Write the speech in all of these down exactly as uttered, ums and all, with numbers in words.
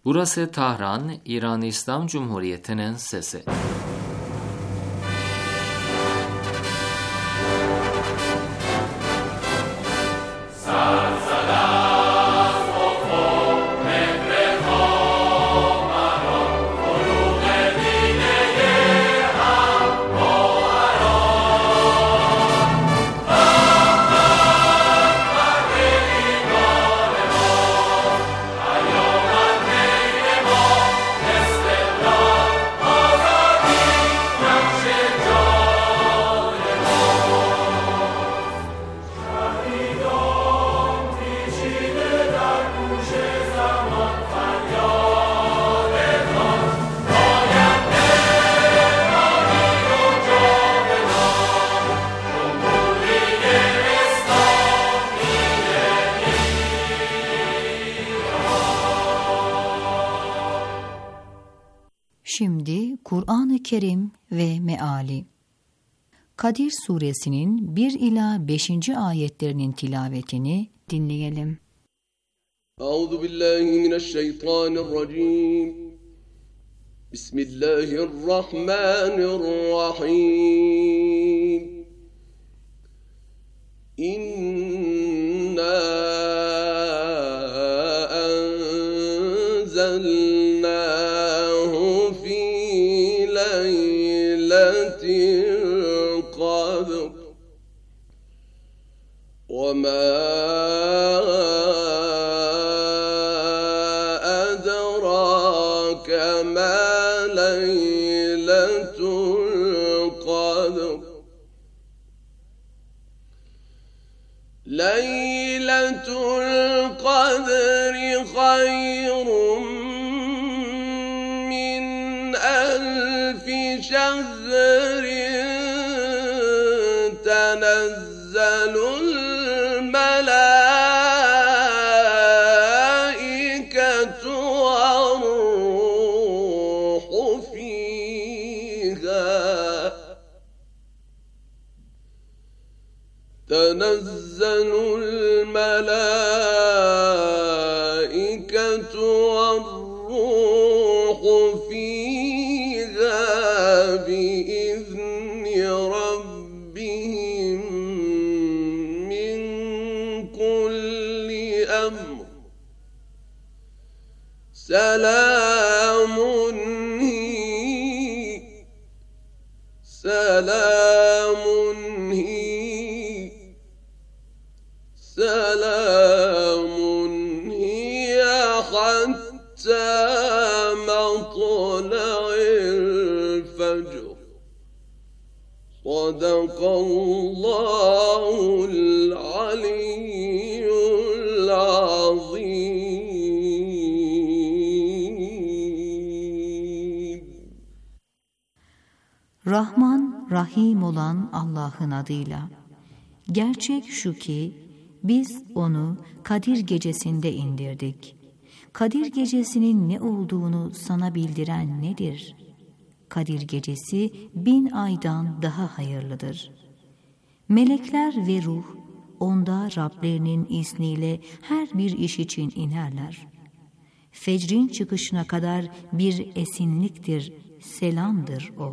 Burası Tahran, İran İslam Cumhuriyeti'nin sesi. Şimdi Kur'an-ı Kerim ve Meali. Kadir Suresinin bir ila beşinci ayetlerinin tilavetini dinleyelim. Euzubillahimineşşeytanirracim. Bismillahirrahmanirrahim. İnna enzelnahu fi leyletil kadr ve ma edrake ma leyletul kadr. Leyletul kadri hayrun min elfi şehrin tenezzelul melâiketu ve'r-ruhu fîhâ. تنزل الملائكة والروح فيها بإذن ربهم من كل أمر سلام هي سلام هي سلام هي حتى مطلع الفجر. صدق الله العلي العظيم. Rahman, Rahim olan Allah'ın adıyla. Gerçek şu ki, biz onu Kadir gecesinde indirdik. Kadir gecesinin ne olduğunu sana bildiren nedir? Kadir gecesi bin aydan daha hayırlıdır. Melekler ve ruh onda Rablerinin izniyle her bir iş için inerler. Fecrin çıkışına kadar bir esinliktir, selamdır o.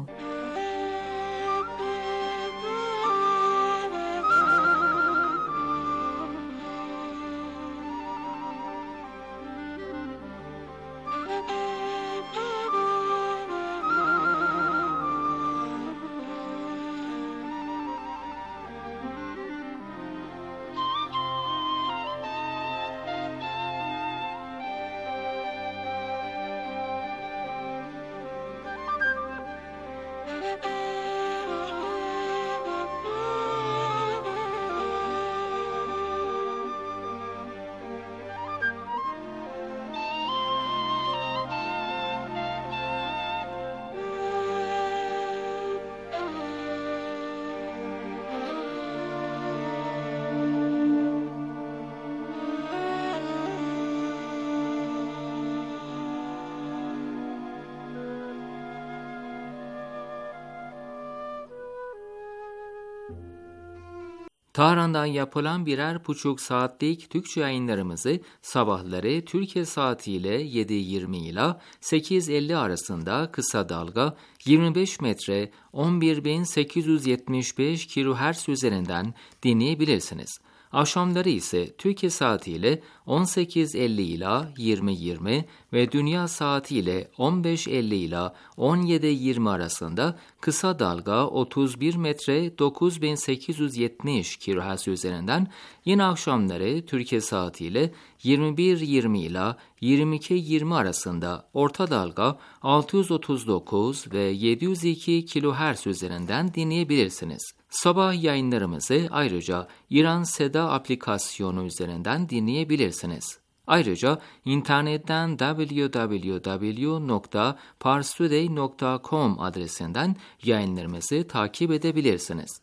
Tahran'dan yapılan birer buçuk saatlik Türkçe yayınlarımızı sabahları Türkiye saatiyle yedi yirmi ila sekiz elli arasında kısa dalga yirmi beş metre on bir bin sekiz yüz yetmiş beş kilohertz üzerinden dinleyebilirsiniz. Akşamları ise Türkiye saatiyle on sekiz elli ila yirmi yirmi ve dünya saatiyle on beş elli ila on yedi yirmi arasında kısa dalga otuz bir metre dokuz bin sekiz yüz yetmiş kilohertz üzerinden, yine akşamları Türkiye saatiyle yirmi bir yirmi ila yirmi iki yirmi arasında orta dalga altı yüz otuz dokuz ve yedi yüz iki kilohertz üzerinden dinleyebilirsiniz. Sabah yayınlarımızı ayrıca İran Seda aplikasyonu üzerinden dinleyebilirsiniz. Ayrıca internetten double-u double-u double-u nokta parstoday nokta com adresinden yayınlarımızı takip edebilirsiniz.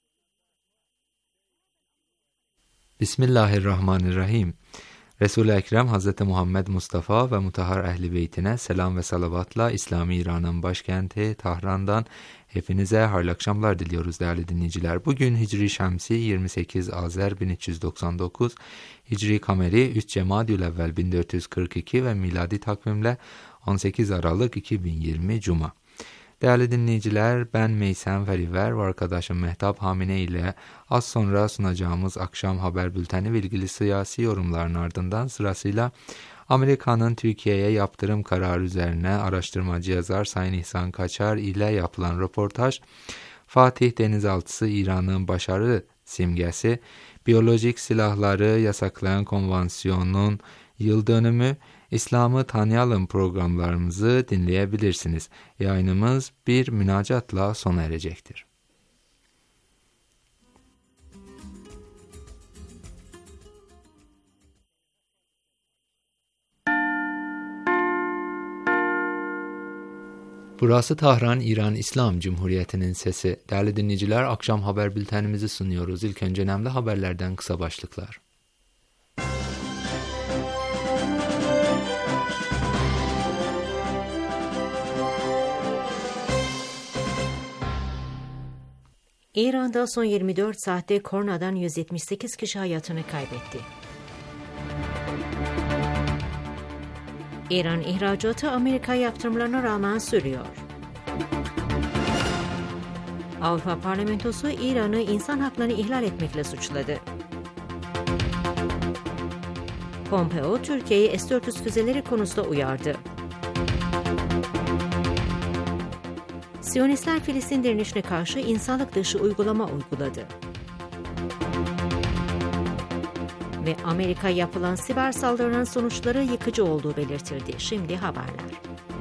Bismillahirrahmanirrahim. Resul-i Ekrem Hazreti Muhammed Mustafa ve mutahhar ehli beytine selam ve salavatla İslami İran'ın başkenti Tahran'dan hepinize hayırlı akşamlar diliyoruz değerli dinleyiciler. Bugün Hicri Şemsi yirmi sekiz Azer bin üç yüz doksan dokuz, Hicri Kameri üç Cemadülevvel bin dört yüz kırk iki ve miladi takvimle on sekiz Aralık iki bin yirmi Cuma. Değerli dinleyiciler, ben Meysem Feriver ve arkadaşım Mehtap Hamine ile az sonra sunacağımız akşam haber bülteni ve ilgili siyasi yorumların ardından sırasıyla Amerika'nın Türkiye'ye yaptırım kararı üzerine araştırmacı yazar Sayın İhsan Kaçar ile yapılan röportaj, Fatih Denizaltısı İran'ın başarı simgesi, biyolojik silahları yasaklayan konvansiyonun yıl dönümü, İslam'ı tanıyalım programlarımızı dinleyebilirsiniz. Yayınımız bir münacatla sona erecektir. Burası Tahran, İran İslam Cumhuriyeti'nin sesi. Değerli dinleyiciler, akşam haber bültenimizi sunuyoruz. İlk önce önemli haberlerden kısa başlıklar. İran'da son yirmi dört saatte koronadan yüz yetmiş sekiz kişi hayatını kaybetti. İran ihracatı Amerika yaptırımlarına rağmen sürüyor. Avrupa Parlamentosu İran'ı insan haklarını ihlal etmekle suçladı. Pompeo, Türkiye'yi S dört yüz füzeleri konusunda uyardı. Siyonistler Filistin direnişine karşı insanlık dışı uygulama uyguladı. Ve Amerika yapılan siber saldırıların sonuçları yıkıcı olduğu belirtildi. Şimdi haberler.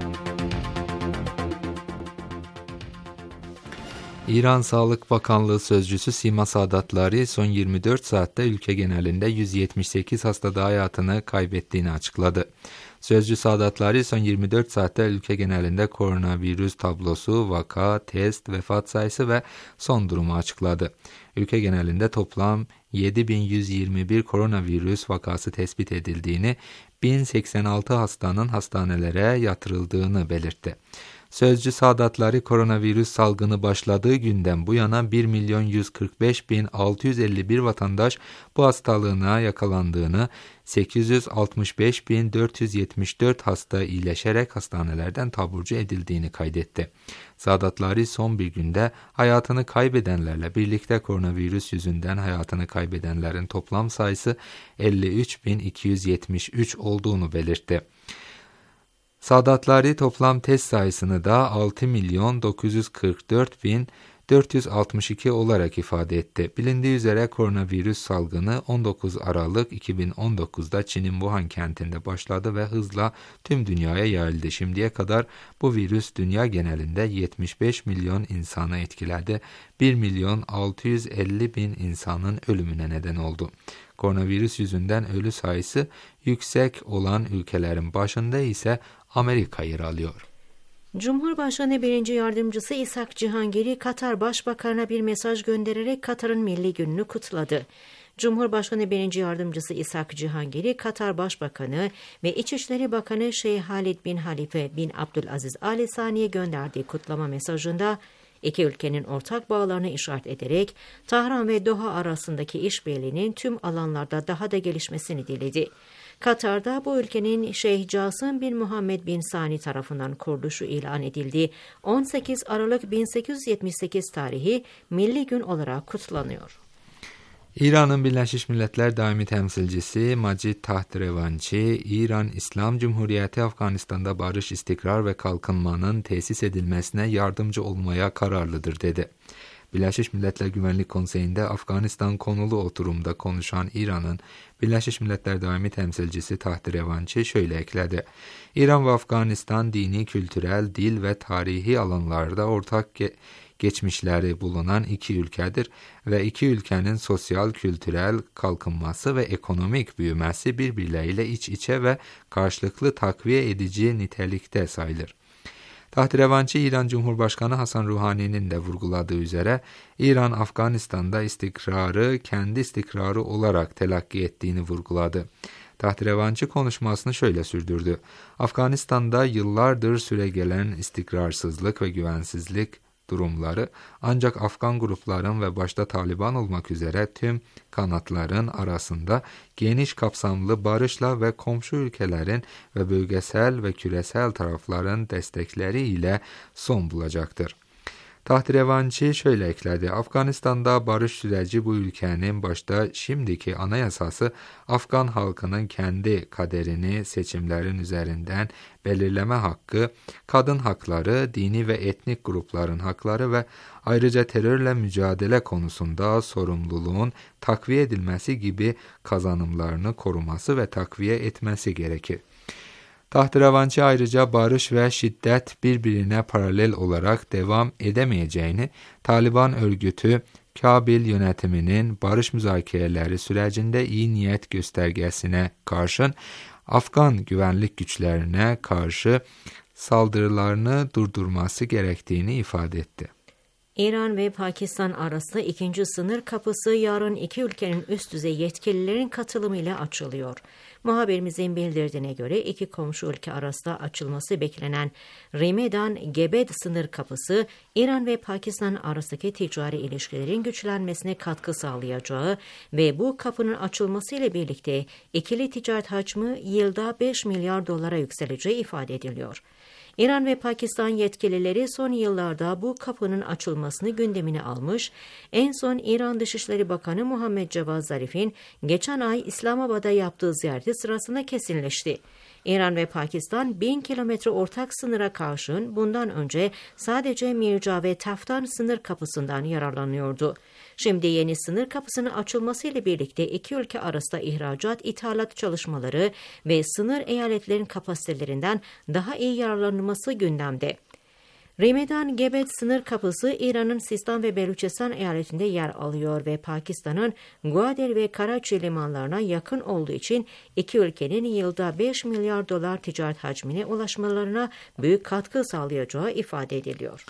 İran Sağlık Bakanlığı Sözcüsü Sima Sadatları son yirmi dört saatte ülke genelinde yüz yetmiş sekiz hastada hayatını kaybettiğini açıkladı. Sözcü Sadatları son yirmi dört saatte ülke genelinde koronavirüs tablosu, vaka, test, vefat sayısı ve son durumu açıkladı. Ülke genelinde toplam yedi bin yüz yirmi bir koronavirüs vakası tespit edildiğini, bin seksen altı hastanın hastanelere yatırıldığını belirtti. Sözcü Sadatları koronavirüs salgını başladığı günden bu yana bir milyon yüz kırk beş bin altı yüz elli bir vatandaş bu hastalığına yakalandığını, sekiz yüz altmış beş bin dört yüz yetmiş dört hasta iyileşerek hastanelerden taburcu edildiğini kaydetti. Sadatları son bir günde hayatını kaybedenlerle birlikte koronavirüs yüzünden hayatını kaybedenlerin toplam sayısı elli üç bin iki yüz yetmiş üç olduğunu belirtti. Sadatları toplam test sayısını da altı milyon dokuz yüz kırk dört bin dört yüz altmış iki olarak ifade etti. Bilindiği üzere koronavirüs salgını on dokuz Aralık iki bin on dokuzda Çin'in Wuhan kentinde başladı ve hızla tüm dünyaya yayıldı. Şimdiye kadar bu virüs dünya genelinde yetmiş beş milyon insanı etkiledi. bir milyon altı yüz elli bin insanın ölümüne neden oldu. Koronavirüs yüzünden ölü sayısı yüksek olan ülkelerin başında ise Amerika yer alıyor. Cumhurbaşkanı birinci Yardımcısı İshak Cihangiri, Katar Başbakanı'na bir mesaj göndererek Katar'ın milli gününü kutladı. Cumhurbaşkanı birinci Yardımcısı İshak Cihangiri, Katar Başbakanı ve İçişleri Bakanı Şeyh Halid bin Halife bin Abdülaziz Al Sani'ye gönderdiği kutlama mesajında, İki ülkenin ortak bağlarını işaret ederek Tahran ve Doha arasındaki işbirliğinin tüm alanlarda daha da gelişmesini diledi. Katar'da bu ülkenin Şeyh Casım bin Muhammed bin Sani tarafından kuruluşu ilan edildiği on sekiz Aralık bin sekiz yüz yetmiş sekiz tarihi milli gün olarak kutlanıyor. İran'ın Birleşmiş Milletler Daimi Temsilcisi Macid Tahterevanchi, İran İslam Cumhuriyeti Afganistan'da barış, istikrar ve kalkınmanın tesis edilmesine yardımcı olmaya kararlıdır dedi. Birleşmiş Milletler Güvenlik Konseyi'nde Afganistan konulu oturumda konuşan İran'ın Birleşmiş Milletler Daimi Temsilcisi Tahterevanchi şöyle ekledi. İran ve Afganistan dini, kültürel, dil ve tarihi alanlarda ortak ge- geçmişleri bulunan iki ülkedir ve iki ülkenin sosyal, kültürel kalkınması ve ekonomik büyümesi birbirleriyle iç içe ve karşılıklı takviye edici nitelikte sayılır. Tahterevanchi, İran Cumhurbaşkanı Hasan Ruhani'nin de vurguladığı üzere İran, Afganistan'da istikrarı kendi istikrarı olarak telakki ettiğini vurguladı. Tahterevanchi konuşmasını şöyle sürdürdü. Afganistan'da yıllardır süregelen istikrarsızlık ve güvensizlik durumları ancak Afgan grupların ve başta Taliban olmak üzere tüm kanatların arasında geniş kapsamlı barışla ve komşu ülkelerin ve bölgesel ve küresel tarafların destekleri ile son bulacaktır. Tahterevanchi şöyle ekledi. Afganistan'da barış süreci bu ülkenin başta şimdiki anayasası Afgan halkının kendi kaderini seçimlerin üzerinden belirleme hakkı, kadın hakları, dini ve etnik grupların hakları ve ayrıca terörle mücadele konusunda sorumluluğun takviye edilmesi gibi kazanımlarını koruması ve takviye etmesi gerekir. Tahterevanchi ayrıca barış ve şiddet birbirine paralel olarak devam edemeyeceğini, Taliban örgütü Kabil yönetiminin barış müzakereleri sürecinde iyi niyet göstergesine karşın Afgan güvenlik güçlerine karşı saldırılarını durdurması gerektiğini ifade etti. İran ve Pakistan arasında ikinci sınır kapısı yarın iki ülkenin üst düzey yetkililerin katılımıyla açılıyor. Muhabirimizin bildirdiğine göre iki komşu ülke arasında açılması beklenen Rimedan-Gebed sınır kapısı, İran ve Pakistan arasındaki ticari ilişkilerin güçlenmesine katkı sağlayacağı ve bu kapının açılmasıyla birlikte ikili ticaret hacmi yılda beş milyar dolara yükseleceği ifade ediliyor. İran ve Pakistan yetkilileri son yıllarda bu kapının açılmasını gündemine almış, en son İran Dışişleri Bakanı Muhammed Cevad Zarif'in geçen ay İslamabad'a yaptığı ziyareti sırasında kesinleşti. İran ve Pakistan bin kilometre ortak sınıra karşın bundan önce sadece Mirca ve Taftan sınır kapısından yararlanıyordu. Şimdi yeni sınır kapısının açılmasıyla birlikte iki ülke arasında ihracat, ithalat çalışmaları ve sınır eyaletlerin kapasitelerinden daha iyi yararlanılması gündemde. Rimedan-Gebed sınır kapısı İran'ın Sistan ve Beluçistan eyaletinde yer alıyor ve Pakistan'ın Gwadar ve Karachi limanlarına yakın olduğu için iki ülkenin yılda beş milyar dolar ticaret hacmine ulaşmalarına büyük katkı sağlayacağı ifade ediliyor.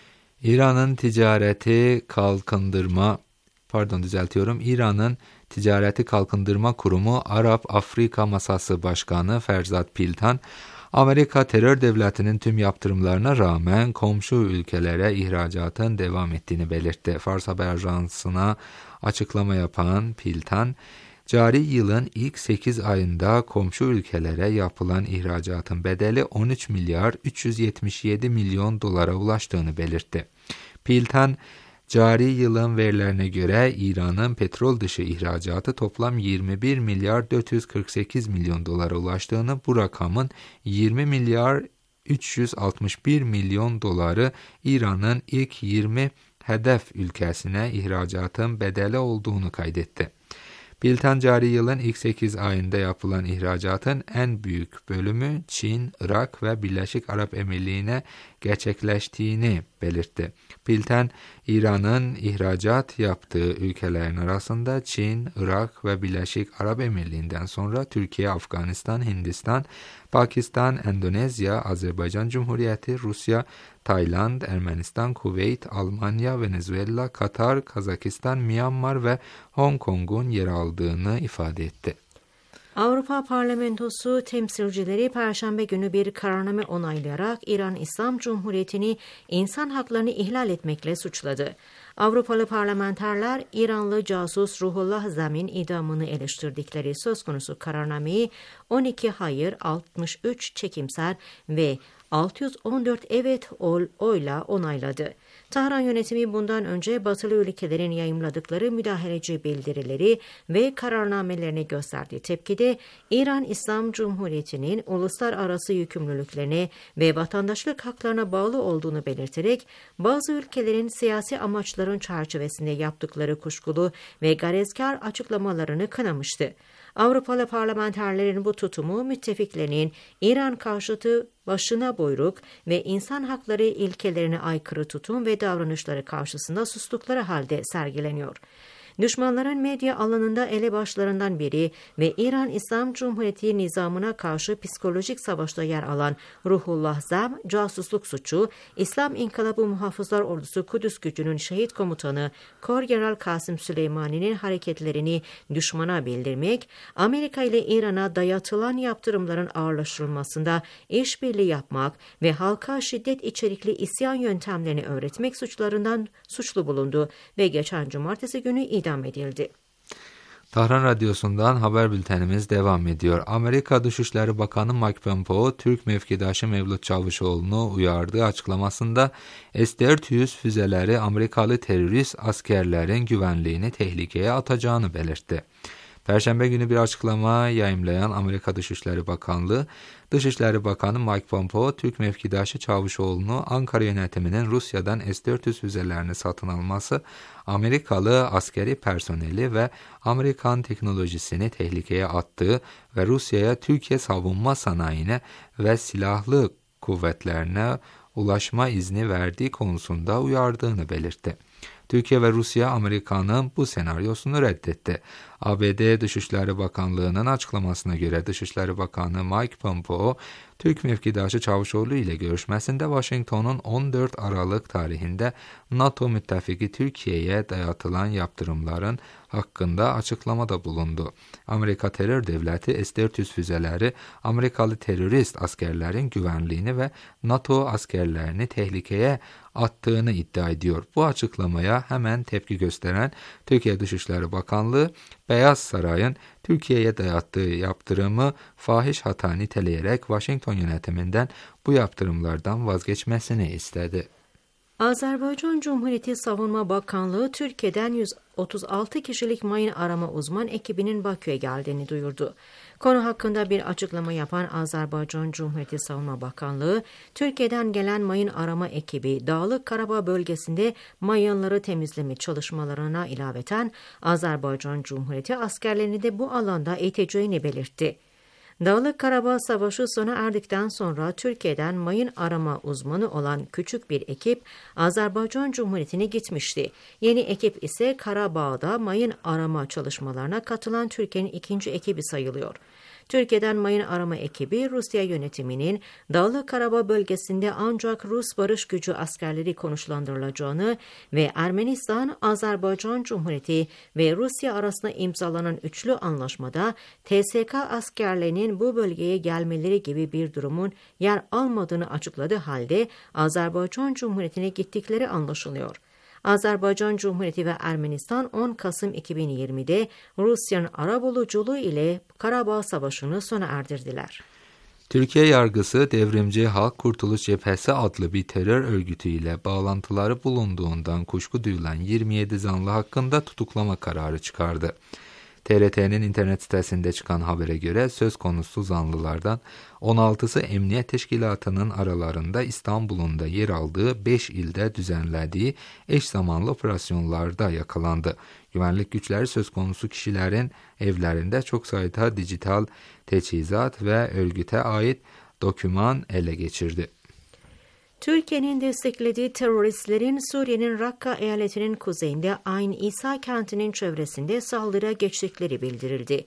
İran'ın ticareti kalkındırma Pardon düzeltiyorum. İran'ın Ticareti Kalkındırma Kurumu Arap-Afrika Masası Başkanı Ferzat Piltan, Amerika terör devletinin tüm yaptırımlarına rağmen komşu ülkelere ihracatın devam ettiğini belirtti. Fars Haber Ajansı'na açıklama yapan Piltan, cari yılın ilk sekiz ayında komşu ülkelere yapılan ihracatın bedeli on üç milyar üç yüz yetmiş yedi milyon dolara ulaştığını belirtti. Piltan, cari yılın verilerine göre İran'ın petrol dışı ihracatı toplam yirmi bir milyar dört yüz kırk sekiz milyon dolara ulaştığını, bu rakamın yirmi milyar üç yüz altmış bir milyon doları İran'ın ilk yirmi hedef ülkesine ihracatın bedeli olduğunu kaydetti. Piltan, cari yılın ilk sekiz ayında yapılan ihracatın en büyük bölümü Çin, Irak ve Birleşik Arap Emirliği'ne gerçekleştiğini belirtti. Piltan, İran'ın ihracat yaptığı ülkelerin arasında Çin, Irak ve Birleşik Arap Emirliği'nden sonra Türkiye, Afganistan, Hindistan, Pakistan, Endonezya, Azerbaycan Cumhuriyeti, Rusya, Tayland, Ermenistan, Kuveyt, Almanya, Venezuela, Katar, Kazakistan, Myanmar ve Hong Kong'un yer aldığını ifade etti. Avrupa Parlamentosu temsilcileri Perşembe günü bir kararname onaylayarak İran İslam Cumhuriyeti'ni insan haklarını ihlal etmekle suçladı. Avrupalı parlamenterler İranlı casus Ruhollah Zam'in idamını eleştirdikleri söz konusu kararnameyi on iki hayır, altmış üç çekimser ve altı yüz on dört evet oyla onayladı. Tahran yönetimi bundan önce batılı ülkelerin yayımladıkları müdahaleci bildirileri ve kararnamelerini gösterdiği tepkide İran İslam Cumhuriyeti'nin uluslararası yükümlülüklerine ve vatandaşlık haklarına bağlı olduğunu belirterek bazı ülkelerin siyasi amaçların çerçevesinde yaptıkları kuşkulu ve garezkar açıklamalarını kınamıştı. Avrupalı parlamenterlerin bu tutumu müttefiklerinin İran karşıtı başına buyruk ve insan hakları ilkelerine aykırı tutum ve davranışları karşısında sustukları halde sergileniyor. Düşmanların medya alanında elebaşlarından biri ve İran İslam Cumhuriyeti nizamına karşı psikolojik savaşta yer alan Ruhollah Zam, casusluk suçu, İslam İnkılabı Muhafızlar Ordusu Kudüs Gücü'nün şehit komutanı Korgeneral Kasım Süleymani'nin hareketlerini düşmana bildirmek, Amerika ile İran'a dayatılan yaptırımların ağırlaştırılmasında işbirliği yapmak ve halka şiddet içerikli isyan yöntemlerini öğretmek suçlarından suçlu bulundu ve geçen cumartesi günü idam edildi. Tahran Radyosu'ndan haber bültenimiz devam ediyor. Amerika Dışişleri Bakanı Mike Pompeo, Türk mevkidaşı Mevlüt Çavuşoğlu'nu uyardığı açıklamasında S dört yüz füzeleri Amerikalı terörist askerlerin güvenliğini tehlikeye atacağını belirtti. Perşembe günü bir açıklama yayımlayan Amerika Dışişleri Bakanlığı, Dışişleri Bakanı Mike Pompeo, Türk mevkidaşı Çavuşoğlu'nu Ankara yönetiminin Rusya'dan S dört yüz füzelerini satın alması, Amerikalı askeri personeli ve Amerikan teknolojisini tehlikeye attığı ve Rusya'ya Türkiye savunma sanayine ve silahlı kuvvetlerine ulaşma izni verdiği konusunda uyardığını belirtti. Türkiye ve Rusya, Amerika'nın bu senaryosunu reddetti. A B D Dışişleri Bakanlığı'nın açıklamasına göre Dışişleri Bakanı Mike Pompeo, Türk mevkidaşı Çavuşoğlu ile görüşmesinde Washington'un on dört Aralık tarihinde NATO müttefiki Türkiye'ye dayatılan yaptırımların hakkında açıklamada bulundu. Amerika terör devleti S dört yüz füzeleri Amerikalı terörist askerlerin güvenliğini ve NATO askerlerini tehlikeye attığını iddia ediyor. Bu açıklamaya hemen tepki gösteren Türkiye Dışişleri Bakanlığı, Beyaz Saray'ın Türkiye'ye dayattığı yaptırımı fahiş hata niteleyerek Washington yönetiminden bu yaptırımlardan vazgeçmesini istedi. Azerbaycan Cumhuriyeti Savunma Bakanlığı Türkiye'den yüz otuz altı kişilik mayın arama uzman ekibinin Bakü'ye geldiğini duyurdu. Konu hakkında bir açıklama yapan Azerbaycan Cumhuriyeti Savunma Bakanlığı, Türkiye'den gelen mayın arama ekibi Dağlık Karabağ bölgesinde mayınları temizleme çalışmalarına ilaveten Azerbaycan Cumhuriyeti askerlerini de bu alanda eğiteceğini belirtti. Dağlık Karabağ Savaşı sona erdikten sonra Türkiye'den mayın arama uzmanı olan küçük bir ekip Azerbaycan Cumhuriyeti'ne gitmişti. Yeni ekip ise Karabağ'da mayın arama çalışmalarına katılan Türkiye'nin ikinci ekibi sayılıyor. Türkiye'den mayın arama ekibi Rusya yönetiminin Dağlık Karabağ bölgesinde ancak Rus barış gücü askerleri konuşlandırılacağını ve Ermenistan, Azerbaycan Cumhuriyeti ve Rusya arasında imzalanan üçlü anlaşmada T S K askerlerinin bu bölgeye gelmeleri gibi bir durumun yer almadığını açıkladığı halde Azerbaycan Cumhuriyeti'ne gittikleri anlaşılıyor. Azerbaycan Cumhuriyeti ve Ermenistan on Kasım iki bin yirmide Rusya'nın arabuluculuğu ile Karabağ Savaşı'nı sona erdirdiler. Türkiye yargısı Devrimci Halk Kurtuluş Cephesi adlı bir terör örgütüyle bağlantıları bulunduğundan kuşku duyulan yirmi yedi zanlı hakkında tutuklama kararı çıkardı. T R T'nin internet sitesinde çıkan habere göre söz konusu zanlılardan on altısı Emniyet Teşkilatı'nın aralarında İstanbul'un da yer aldığı beş ilde düzenlediği eş zamanlı operasyonlarda yakalandı. Güvenlik güçleri söz konusu kişilerin evlerinde çok sayıda dijital teçhizat ve örgüte ait doküman ele geçirdi. Türkiye'nin desteklediği teröristlerin Suriye'nin Rakka eyaletinin kuzeyinde Ayn İsa kentinin çevresinde saldırıya geçtikleri bildirildi.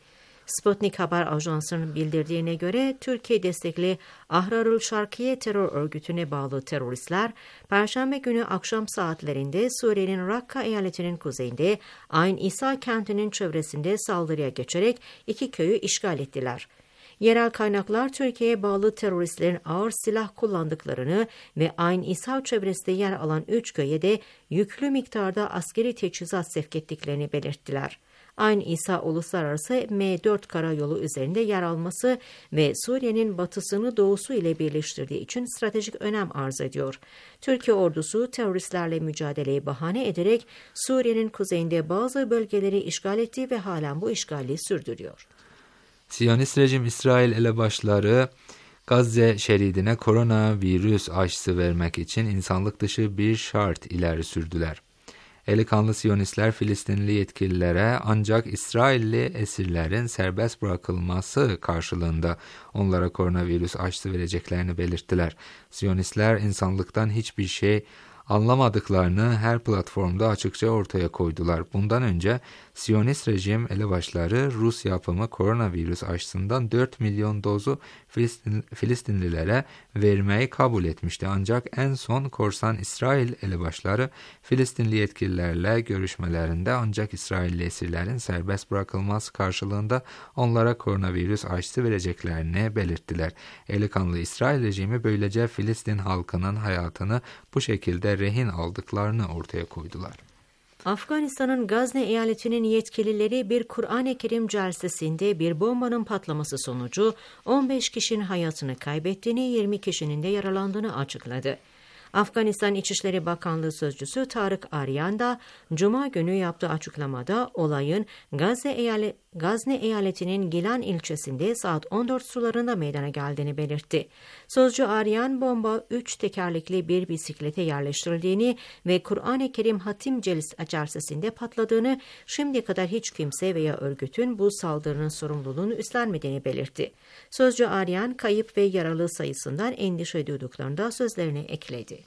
Sputnik Haber Ajansı'nın bildirdiğine göre Türkiye destekli Ahrarul Şarkiye terör örgütüne bağlı teröristler Perşembe günü akşam saatlerinde Suriye'nin Rakka eyaletinin kuzeyinde Ayn İsa kentinin çevresinde saldırıya geçerek iki köyü işgal ettiler. Yerel kaynaklar Türkiye'ye bağlı teröristlerin ağır silah kullandıklarını ve Ayn İsa çevresinde yer alan üç köye de yüklü miktarda askeri teçhizat sevk ettiklerini belirttiler. Ayn İsa uluslararası M dört karayolu üzerinde yer alması ve Suriye'nin batısını doğusu ile birleştirdiği için stratejik önem arz ediyor. Türkiye ordusu teröristlerle mücadeleyi bahane ederek Suriye'nin kuzeyinde bazı bölgeleri işgal etti ve halen bu işgali sürdürüyor. Siyonist rejim İsrail elebaşları Gazze şeridine koronavirüs aşısı vermek için insanlık dışı bir şart ileri sürdüler. Eli kanlı Siyonistler Filistinli yetkililere ancak İsrailli esirlerin serbest bırakılması karşılığında onlara koronavirüs aşısı vereceklerini belirttiler. Siyonistler insanlıktan hiçbir şey anlamadıklarını her platformda açıkça ortaya koydular. Bundan önce Siyonist rejim elebaşları Rus yapımı koronavirüs aşısından dört milyon dozu Filistin, Filistinlilere vermeyi kabul etmişti. Ancak en son korsan İsrail elebaşları Filistinli yetkililerle görüşmelerinde ancak İsrailli esirlerin serbest bırakılması karşılığında onlara koronavirüs aşısı vereceklerini belirttiler. Eli kanlı İsrail rejimi böylece Filistin halkının hayatını bu şekilde rehin aldıklarını ortaya koydular. Afganistan'ın Gazne eyaletinin yetkilileri bir Kur'an-ı Kerim celsesinde bir bombanın patlaması sonucu on beş kişinin hayatını kaybettiğini, yirmi kişinin de yaralandığını açıkladı. Afganistan İçişleri Bakanlığı Sözcüsü Tarık Aryan da Cuma günü yaptığı açıklamada olayın Gazze eyale, Gazne eyaletinin Gilan ilçesinde saat on dört sularında meydana geldiğini belirtti. Sözcü Aryan bomba üç tekerlekli bir bisiklete yerleştirildiğini ve Kur'an-ı Kerim hatim celsesinde patladığını, şimdiye kadar hiç kimse veya örgütün bu saldırının sorumluluğunu üstlenmediğini belirtti. Sözcü Aryan kayıp ve yaralı sayısından endişe duyduklarını da sözlerine ekledi.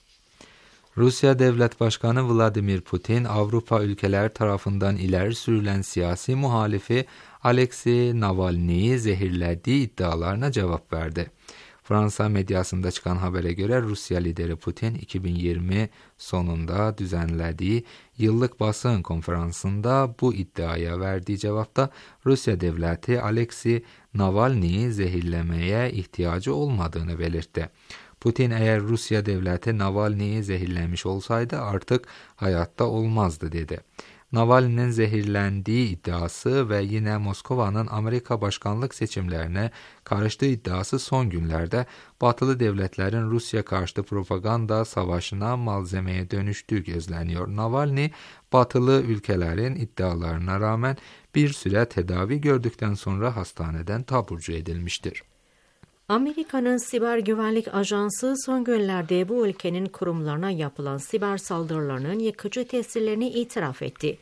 Rusya Devlet Başkanı Vladimir Putin, Avrupa ülkeler tarafından ileri sürülen siyasi muhalifi Alexei Navalny'yi zehirlediği iddialarına cevap verdi. Fransa medyasında çıkan habere göre Rusya lideri Putin, iki bin yirmi sonunda düzenlediği yıllık basın konferansında bu iddiaya verdiği cevapta Rusya devleti Alexei Navalny'yi zehirlemeye ihtiyacı olmadığını belirtti. Putin, eğer Rusya devleti Navalny'yi zehirlemiş olsaydı artık hayatta olmazdı dedi. Navalny'nin zehirlendiği iddiası ve yine Moskova'nın Amerika başkanlık seçimlerine karıştığı iddiası son günlerde batılı devletlerin Rusya karşıtı propaganda savaşına malzemeye dönüştüğü gözleniyor. Navalny, batılı ülkelerin iddialarına rağmen bir süre tedavi gördükten sonra hastaneden taburcu edilmiştir. Amerika'nın siber güvenlik ajansı son günlerde bu ülkenin kurumlarına yapılan siber saldırılarının yıkıcı tesirlerini itiraf etti.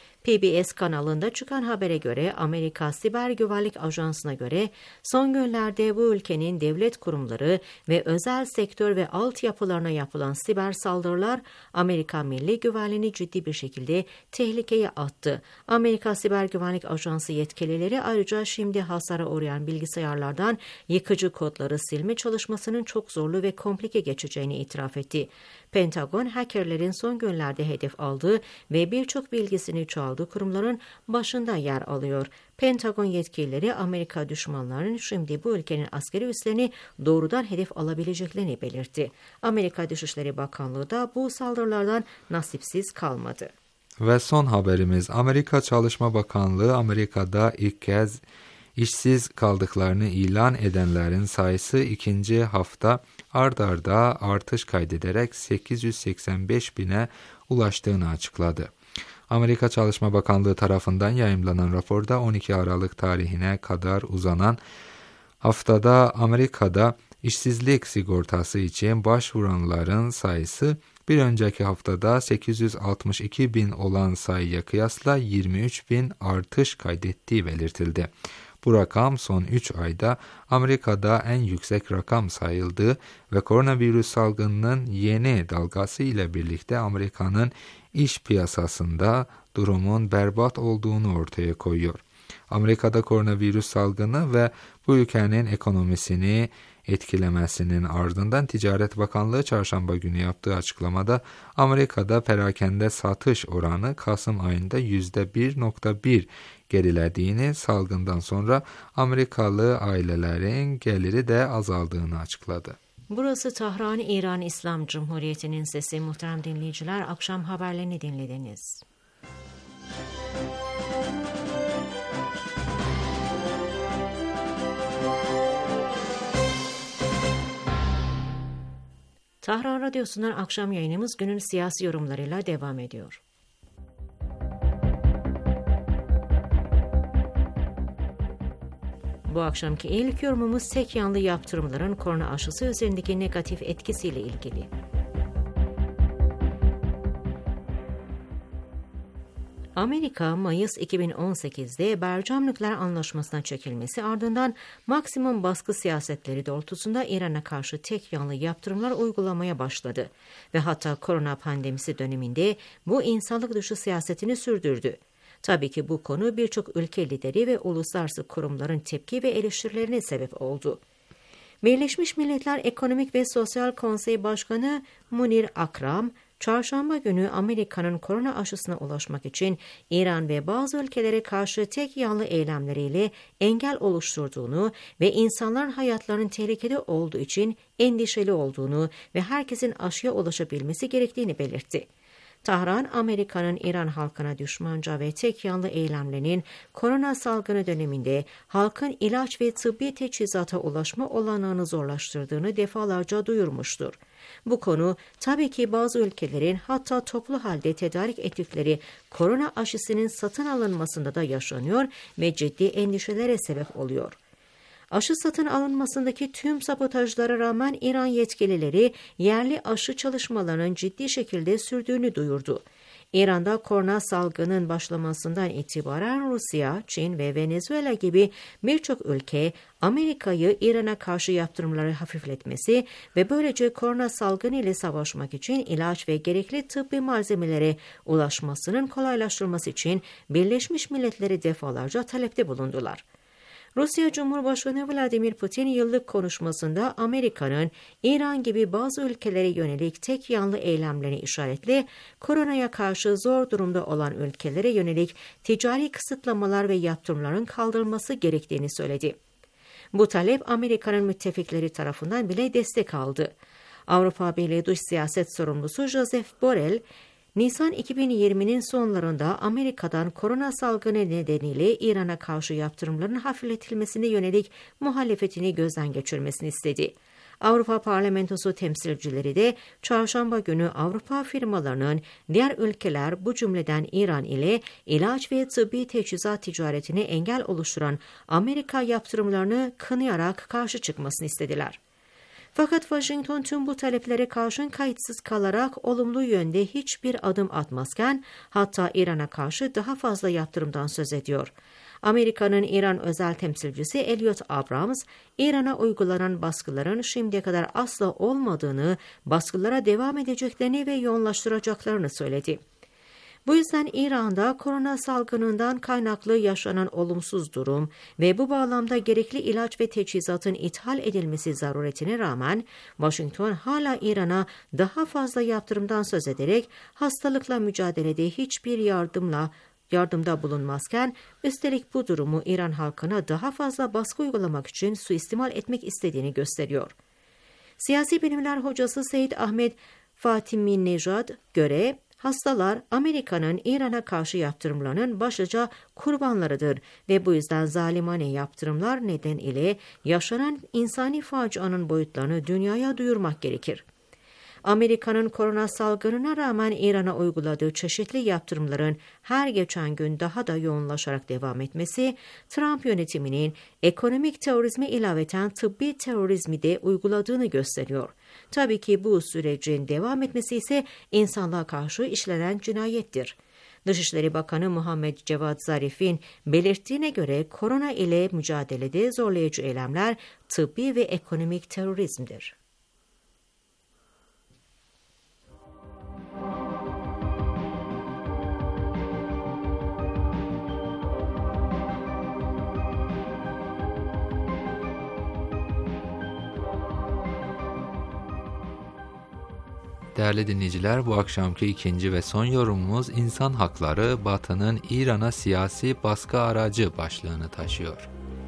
P B S kanalında çıkan habere göre Amerika Siber Güvenlik Ajansı'na göre son günlerde bu ülkenin devlet kurumları ve özel sektör ve altyapılarına yapılan siber saldırılar Amerika milli güvenliğini ciddi bir şekilde tehlikeye attı. Amerika Siber Güvenlik Ajansı yetkilileri ayrıca şimdi hasara uğrayan bilgisayarlardan yıkıcı kodları silme çalışmasının çok zorlu ve komplike geçeceğini itiraf etti. Pentagon, hackerlerin son günlerde hedef aldığı ve birçok bilgisini çaldığı kurumların başında yer alıyor. Pentagon yetkilileri Amerika düşmanlarının şimdi bu ülkenin askeri üslerini doğrudan hedef alabileceklerini belirtti. Amerika Dışişleri Bakanlığı da bu saldırılardan nasipsiz kalmadı. Ve son haberimiz, Amerika Çalışma Bakanlığı Amerika'da ilk kez işsiz kaldıklarını ilan edenlerin sayısı ikinci hafta ard arda artış kaydederek sekiz yüz seksen beş bine ulaştığını açıkladı. Amerika Çalışma Bakanlığı tarafından yayımlanan raporda on iki Aralık tarihine kadar uzanan haftada Amerika'da işsizlik sigortası için başvuranların sayısı bir önceki haftada sekiz yüz altmış iki bin olan sayıya kıyasla yirmi üç bin artış kaydettiği belirtildi. Bu rakam son üç ayda Amerika'da en yüksek rakam sayıldı ve koronavirüs salgınının yeni dalgası ile birlikte Amerika'nın iş piyasasında durumun berbat olduğunu ortaya koyuyor. Amerika'da koronavirüs salgını ve bu ülkenin ekonomisini etkilemesinin ardından Ticaret Bakanlığı çarşamba günü yaptığı açıklamada Amerika'da perakende satış oranı Kasım ayında yüzde bir nokta bir gerilediğini, salgından sonra Amerikalı ailelerin geliri de azaldığını açıkladı. Burası Tahran, İran İslam Cumhuriyeti'nin sesi. Muhterem dinleyiciler, akşam haberlerini dinlediniz. Tahran Radyosu'ndan akşam yayınımız günün siyasi yorumlarıyla devam ediyor. Bu akşamki ilk yorumumuz tek yanlı yaptırımların korona aşısı üzerindeki negatif etkisiyle ilgili. Amerika, Mayıs iki bin on sekizde Bercam Nükleer Anlaşması'na çekilmesi ardından maksimum baskı siyasetleri doğrultusunda İran'a karşı tek yanlı yaptırımlar uygulamaya başladı ve hatta korona pandemisi döneminde bu insanlık dışı siyasetini sürdürdü. Tabii ki bu konu birçok ülke lideri ve uluslararası kurumların tepki ve eleştirilerine sebep oldu. Birleşmiş Milletler Ekonomik ve Sosyal Konseyi Başkanı Munir Akram, çarşamba günü Amerika'nın korona aşısına ulaşmak için İran ve bazı ülkelere karşı tek yanlı eylemleriyle engel oluşturduğunu ve insanların hayatlarının tehlikede olduğu için endişeli olduğunu ve herkesin aşıya ulaşabilmesi gerektiğini belirtti. Tahran, Amerika'nın İran halkına düşmanca ve tek yanlı eylemlerinin korona salgını döneminde halkın ilaç ve tıbbi teçhizata ulaşma olanağını zorlaştırdığını defalarca duyurmuştur. Bu konu tabii ki bazı ülkelerin hatta toplu halde tedarik ettikleri korona aşısının satın alınmasında da yaşanıyor ve ciddi endişelere sebep oluyor. Aşı satın alınmasındaki tüm sabotajlara rağmen İran yetkilileri yerli aşı çalışmalarının ciddi şekilde sürdüğünü duyurdu. İran'da korona salgının başlamasından itibaren Rusya, Çin ve Venezuela gibi birçok ülke Amerika'yı İran'a karşı yaptırımları hafifletmesi ve böylece korona salgını ile savaşmak için ilaç ve gerekli tıbbi malzemelere ulaşmasının kolaylaştırılması için Birleşmiş Milletler'e defalarca talepte bulundular. Rusya Cumhurbaşkanı Vladimir Putin yıllık konuşmasında Amerika'nın İran gibi bazı ülkelere yönelik tek yanlı eylemlerini işaretle koronaya karşı zor durumda olan ülkelere yönelik ticari kısıtlamalar ve yaptırımların kaldırılması gerektiğini söyledi. Bu talep Amerika'nın müttefikleri tarafından bile destek aldı. Avrupa Birliği Dış Siyaset Sorumlusu Josep Borrell, Nisan iki bin yirminin sonlarında Amerika'dan korona salgını nedeniyle İran'a karşı yaptırımların hafifletilmesine yönelik muhalefetini gözden geçirmesini istedi. Avrupa Parlamentosu temsilcileri de çarşamba günü Avrupa firmalarının diğer ülkeler bu cümleden İran ile ilaç ve tıbbi teçhizat ticaretine engel oluşturan Amerika yaptırımlarını kınayarak karşı çıkmasını istediler. Fakat Washington tüm bu taleplere karşın kayıtsız kalarak olumlu yönde hiçbir adım atmazken hatta İran'a karşı daha fazla yaptırımdan söz ediyor. Amerika'nın İran özel temsilcisi Elliot Abrams, İran'a uygulanan baskıların şimdiye kadar asla olmadığını, baskılara devam edeceklerini ve yoğunlaştıracaklarını söyledi. Bu yüzden İran'da korona salgınından kaynaklı yaşanan olumsuz durum ve bu bağlamda gerekli ilaç ve teçhizatın ithal edilmesi zaruretine rağmen Washington hala İran'a daha fazla yaptırımdan söz ederek hastalıkla mücadelede hiçbir yardımla yardımda bulunmazken üstelik bu durumu İran halkına daha fazla baskı uygulamak için suistimal etmek istediğini gösteriyor. Siyasi bilimler hocası Seyyid Ahmet Fatimi Nejad göre hastalar Amerika'nın İran'a karşı yaptırımlarının başlıca kurbanlarıdır ve bu yüzden zalimane yaptırımlar nedeniyle yaşanan insani facianın boyutlarını dünyaya duyurmak gerekir. Amerika'nın korona salgınına rağmen İran'a uyguladığı çeşitli yaptırımların her geçen gün daha da yoğunlaşarak devam etmesi, Trump yönetiminin ekonomik terörizme ilaveten tıbbi terörizmi de uyguladığını gösteriyor. Tabii ki bu sürecin devam etmesi ise insanlığa karşı işlenen cinayettir. Dışişleri Bakanı Muhammed Cevat Zarif'in belirttiğine göre korona ile mücadelede zorlayıcı eylemler tıbbi ve ekonomik terörizmdir. değerli dinleyiciler, bu akşamki ikinci ve son yorumumuz insan hakları, Batı'nın İran'a siyasi baskı aracı başlığını taşıyor.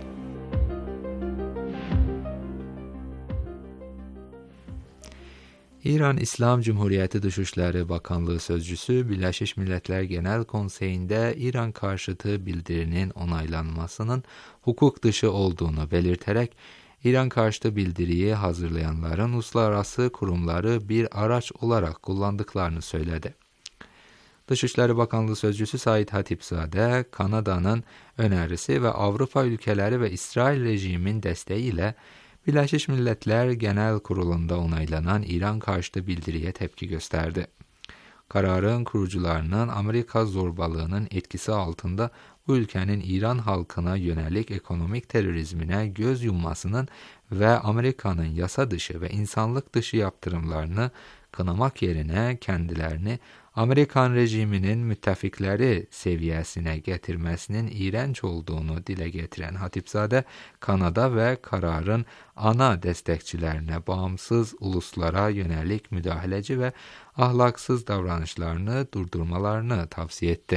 İran İslam Cumhuriyeti Dışişleri Bakanlığı Sözcüsü, Birleşmiş Milletler Genel Konseyi'nde İran karşıtı bildirinin onaylanmasının hukuk dışı olduğunu belirterek, İran karşıtı bildiriyi hazırlayanların uluslararası kurumları bir araç olarak kullandıklarını söyledi. Dışişleri Bakanlığı Sözcüsü Said Hatipzade, Kanada'nın önerisi ve Avrupa ülkeleri ve İsrail rejimin desteğiyle Birleşmiş Milletler Genel Kurulu'nda onaylanan İran karşıtı bildiriye tepki gösterdi. Kararın kurucularının Amerika zorbalığının etkisi altında bu ülkenin İran halkına yönelik ekonomik terörizmine göz yummasının ve Amerika'nın yasa dışı ve insanlık dışı yaptırımlarını kınamak yerine kendilerini Amerikan rejiminin müttefikleri seviyesine getirmesinin iğrenç olduğunu dile getiren Hatipzade, Kanada ve kararın ana destekçilerine bağımsız uluslara yönelik müdahaleci ve ahlaksız davranışlarını durdurmalarını tavsiye etti.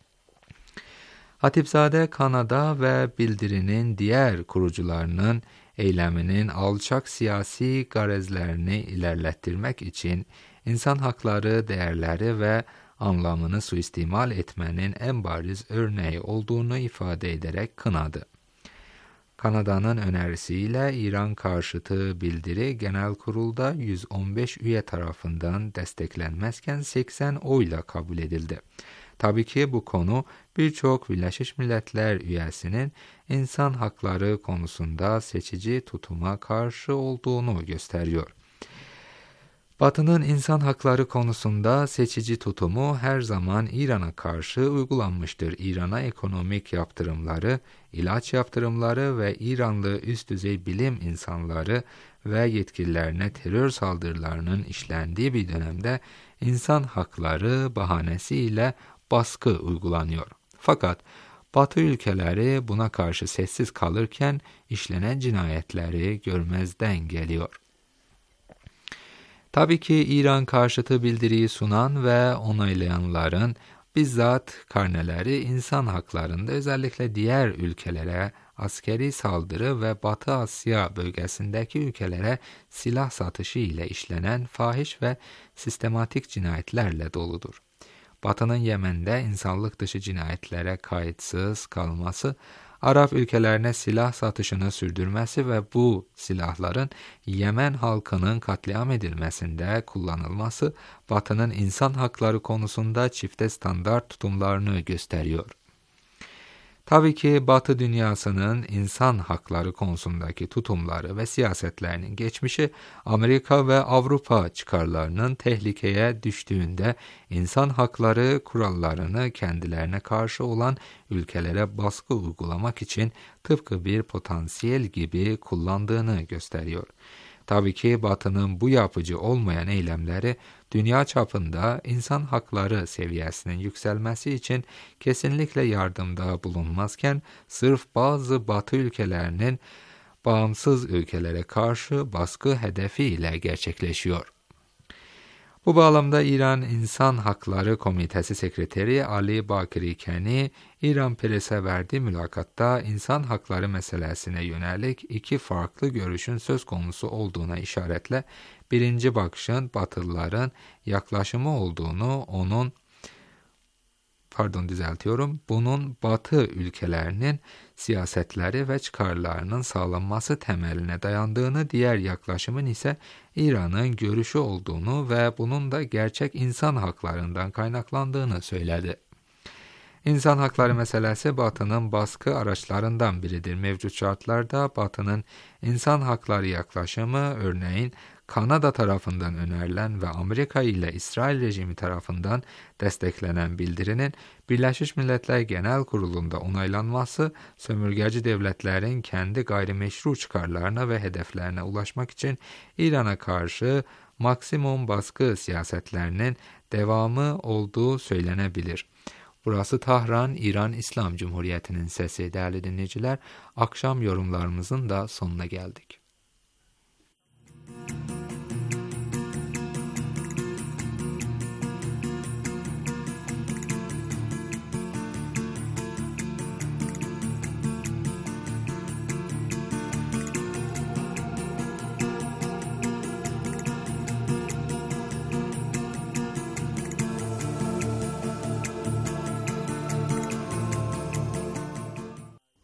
Hatipzade, Kanada ve bildirinin diğer kurucularının eyleminin alçak siyasi garezlerini ilerlettirmek için insan hakları değerleri ve anlamını suistimal etmenin en bariz örneği olduğunu ifade ederek kınadı. Kanada'nın önerisiyle İran karşıtı bildiri Genel Kurul'da yüz on beş üye tarafından desteklenmezken seksen oyla kabul edildi. Tabii ki bu konu birçok Birleşmiş Milletler üyesinin insan hakları konusunda seçici tutuma karşı olduğunu gösteriyor. Batı'nın insan hakları konusunda seçici tutumu her zaman İran'a karşı uygulanmıştır. İran'a ekonomik yaptırımları, ilaç yaptırımları ve İranlı üst düzey bilim insanları ve yetkililerine terör saldırılarının işlendiği bir dönemde insan hakları bahanesiyle baskı uygulanıyor. Fakat Batı ülkeleri buna karşı sessiz kalırken işlenen cinayetleri görmezden geliyor. Tabii ki İran karşıtı bildiriyi sunan ve onaylayanların bizzat karneleri insan haklarında özellikle diğer ülkelere askeri saldırı ve Batı Asya bölgesindeki ülkelere silah satışı ile işlenen fahiş ve sistematik cinayetlerle doludur. Batı'nın Yemen'de insanlık dışı cinayetlere kayıtsız kalması, Arap ülkelerine silah satışını sürdürmesi ve bu silahların Yemen halkının katliam edilmesinde kullanılması, Batı'nın insan hakları konusunda çifte standart tutumlarını gösteriyor. Tabii ki Batı dünyasının insan hakları konusundaki tutumları ve siyasetlerinin geçmişi Amerika ve Avrupa çıkarlarının tehlikeye düştüğünde insan hakları kurallarını kendilerine karşı olan ülkelere baskı uygulamak için tıpkı bir potansiyel gibi kullandığını gösteriyor. Tabii ki Batı'nın bu yapıcı olmayan eylemleri dünya çapında insan hakları seviyesinin yükselmesi için kesinlikle yardımda bulunmazken sırf bazı Batı ülkelerinin bağımsız ülkelere karşı baskı hedefiyle gerçekleşiyor. Bu bağlamda İran İnsan Hakları Komitesi Sekreteri Ali Bakiri Keni, İran Press'e verdiği mülakatta insan hakları meselesine yönelik iki farklı görüşün söz konusu olduğuna işaretle birinci bakışın Batılıların yaklaşımı olduğunu, onun pardon düzeltiyorum, bunun Batı ülkelerinin siyasetleri ve çıkarlarının sağlanması temeline dayandığını, diğer yaklaşımın ise İran'ın görüşü olduğunu ve bunun da gerçek insan haklarından kaynaklandığını söyledi. İnsan hakları meselesi Batı'nın baskı araçlarından biridir. Mevcut şartlarda Batı'nın insan hakları yaklaşımı, örneğin Kanada tarafından önerilen ve Amerika ile İsrail rejimi tarafından desteklenen bildirinin Birleşmiş Milletler Genel Kurulu'nda onaylanması, sömürgeci devletlerin kendi gayrimeşru çıkarlarına ve hedeflerine ulaşmak için İran'a karşı maksimum baskı siyasetlerinin devamı olduğu söylenebilir. Burası Tahran, İran İslam Cumhuriyeti'nin sesi. Değerli dinleyiciler, akşam yorumlarımızın da sonuna geldik.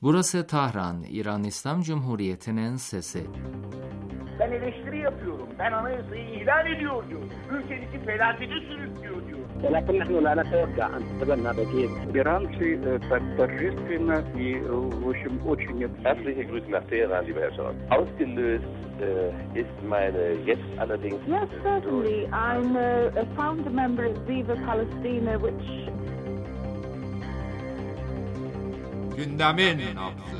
Burası Tahran, İran İslam Cumhuriyeti'nin sesi. Ben eleştiri yapıyorum. Ben anayasayı ihlal ediyor diyor. Ülkenizi felakete sürüklüyor diyor. ولكن نحن لا نتوقع أن تتبنى بديل. Iran şey торжественно и в общем очень. Herzliche Grüße nach Teheran, lieber Herr Scholz. Ausgelöst äh, ist meine jetzt allerdings... Yes, certainly. I'm a, a founder member of Viva Palestina, which... Gündemin nabzı.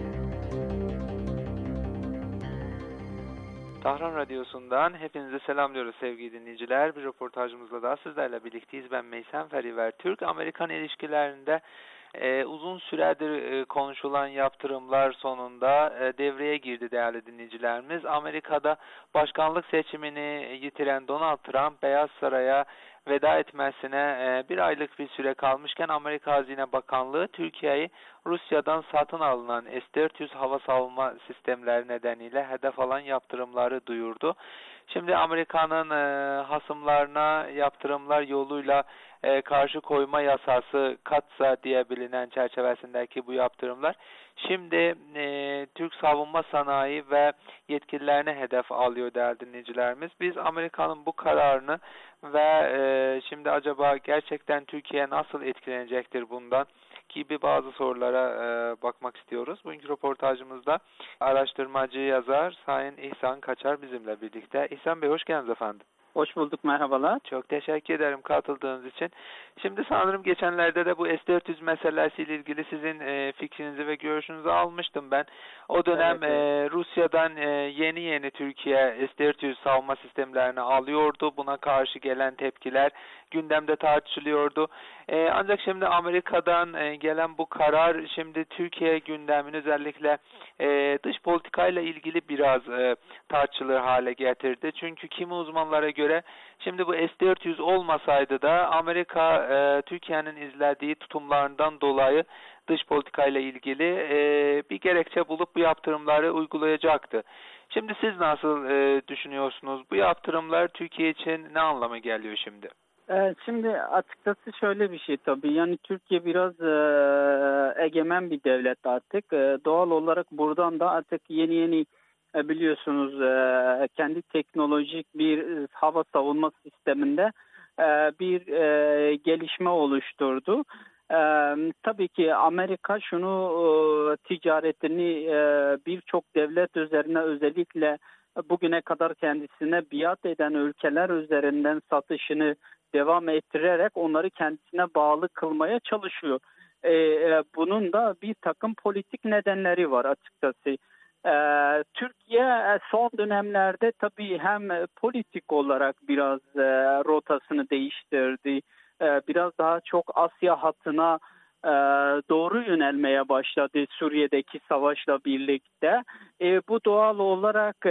Tahran Radyosu'ndan hepinize selamlıyoruz sevgili dinleyiciler. Bir röportajımızla daha sizlerle birlikteyiz. Ben Meysem Feriver. Türk-Amerikan ilişkilerinde e, uzun süredir e, konuşulan yaptırımlar sonunda e, devreye girdi değerli dinleyicilerimiz. Amerika'da başkanlık seçimini yitiren Donald Trump Beyaz Saray'a veda etmesine bir aylık bir süre kalmışken Amerika Hazine Bakanlığı Türkiye'yi Rusya'dan satın alınan S dört yüz hava savunma sistemleri nedeniyle hedef alan yaptırımları duyurdu. Şimdi Amerika'nın e, hasımlarına yaptırımlar yoluyla e, karşı koyma yasası katsa diye bilinen çerçevesindeki bu yaptırımlar şimdi e, Türk savunma sanayi ve yetkililerine hedef alıyor değerli dinleyicilerimiz. Biz Amerika'nın bu kararını ve e, şimdi acaba gerçekten Türkiye nasıl etkilenecektir bundan gibi bazı sorulara e, bakmak istiyoruz. Bugünkü röportajımızda araştırmacı yazar Sayın İhsan Kaçar bizimle birlikte. İhsan Bey hoş geldiniz efendim. Hoş bulduk, merhabalar. Çok teşekkür ederim katıldığınız için. Şimdi sanırım geçenlerde de bu S dört yüz meselesiyle ilgili sizin e, fikrinizi ve görüşünüzü almıştım ben. O dönem evet, evet. E, Rusya'dan e, yeni yeni Türkiye S dört yüz savunma sistemlerini alıyordu. Buna karşı gelen tepkiler gündemde tartışılıyordu. E, ancak şimdi Amerika'dan e, gelen bu karar şimdi Türkiye gündemini özellikle e, dış politikayla ilgili biraz e, tartışılır hale getirdi. Çünkü kimi uzmanlara göre şimdi bu S dört yüz olmasaydı da Amerika e, Türkiye'nin izlediği tutumlarından dolayı dış politikayla ilgili e, bir gerekçe bulup bu yaptırımları uygulayacaktı. Şimdi siz nasıl e, düşünüyorsunuz? Bu yaptırımlar Türkiye için ne anlama geliyor şimdi? Evet, şimdi açıkçası şöyle bir şey tabii. Yani Türkiye biraz e, egemen bir devlet artık. E, doğal olarak buradan da artık yeni yeni e, biliyorsunuz e, kendi teknolojik bir e, hava savunma sisteminde e, bir e, gelişme oluşturdu. Ee, tabii ki Amerika şunu e, ticaretini e, birçok devlet üzerine özellikle bugüne kadar kendisine biat eden ülkeler üzerinden satışını devam ettirerek onları kendisine bağlı kılmaya çalışıyor. E, e, bunun da bir takım politik nedenleri var açıkçası. E, Türkiye son dönemlerde tabii hem politik olarak biraz e, rotasını değiştirdi. Biraz daha çok Asya hattına e, doğru yönelmeye başladı Suriye'deki savaşla birlikte. E, bu doğal olarak e,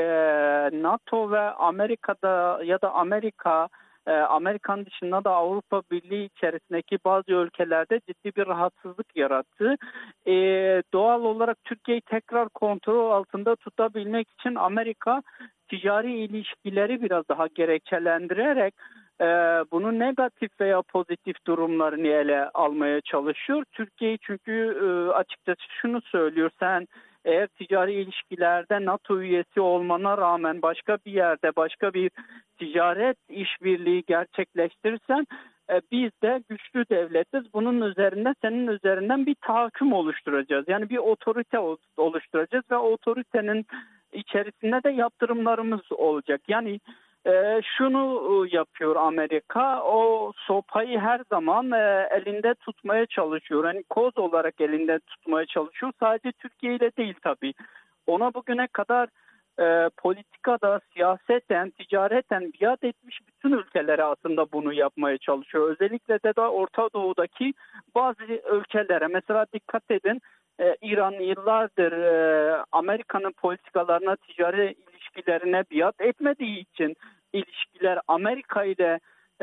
NATO ve Amerika'da ya da Amerika, e, Amerikan dışında da Avrupa Birliği içerisindeki bazı ülkelerde ciddi bir rahatsızlık yarattı. E, doğal olarak Türkiye'yi tekrar kontrol altında tutabilmek için Amerika ticari ilişkileri biraz daha gerekçelendirerek Ee, bunun negatif veya pozitif durumlarını ele almaya çalışıyor. Türkiye çünkü e, açıkçası şunu söylüyor, sen eğer ticari ilişkilerde NATO üyesi olmana rağmen başka bir yerde başka bir ticaret işbirliği gerçekleştirirsen e, biz de güçlü devletiz. Bunun üzerinde senin üzerinden bir tahakküm oluşturacağız. Yani bir otorite oluşturacağız ve otoritenin içerisinde de yaptırımlarımız olacak. Yani Ee, şunu yapıyor Amerika, o sopayı her zaman e, elinde tutmaya çalışıyor. Yani koz olarak elinde tutmaya çalışıyor. Sadece Türkiye ile değil tabii. Ona bugüne kadar e, politikada, siyaseten, ticareten biat etmiş bütün ülkelere aslında bunu yapmaya çalışıyor. Özellikle de, de Orta Doğu'daki bazı ülkelere. Mesela dikkat edin, e, İran yıllardır e, Amerika'nın politikalarına, ticari ilişkilerine biat etmediği için ilişkiler Amerika ile e,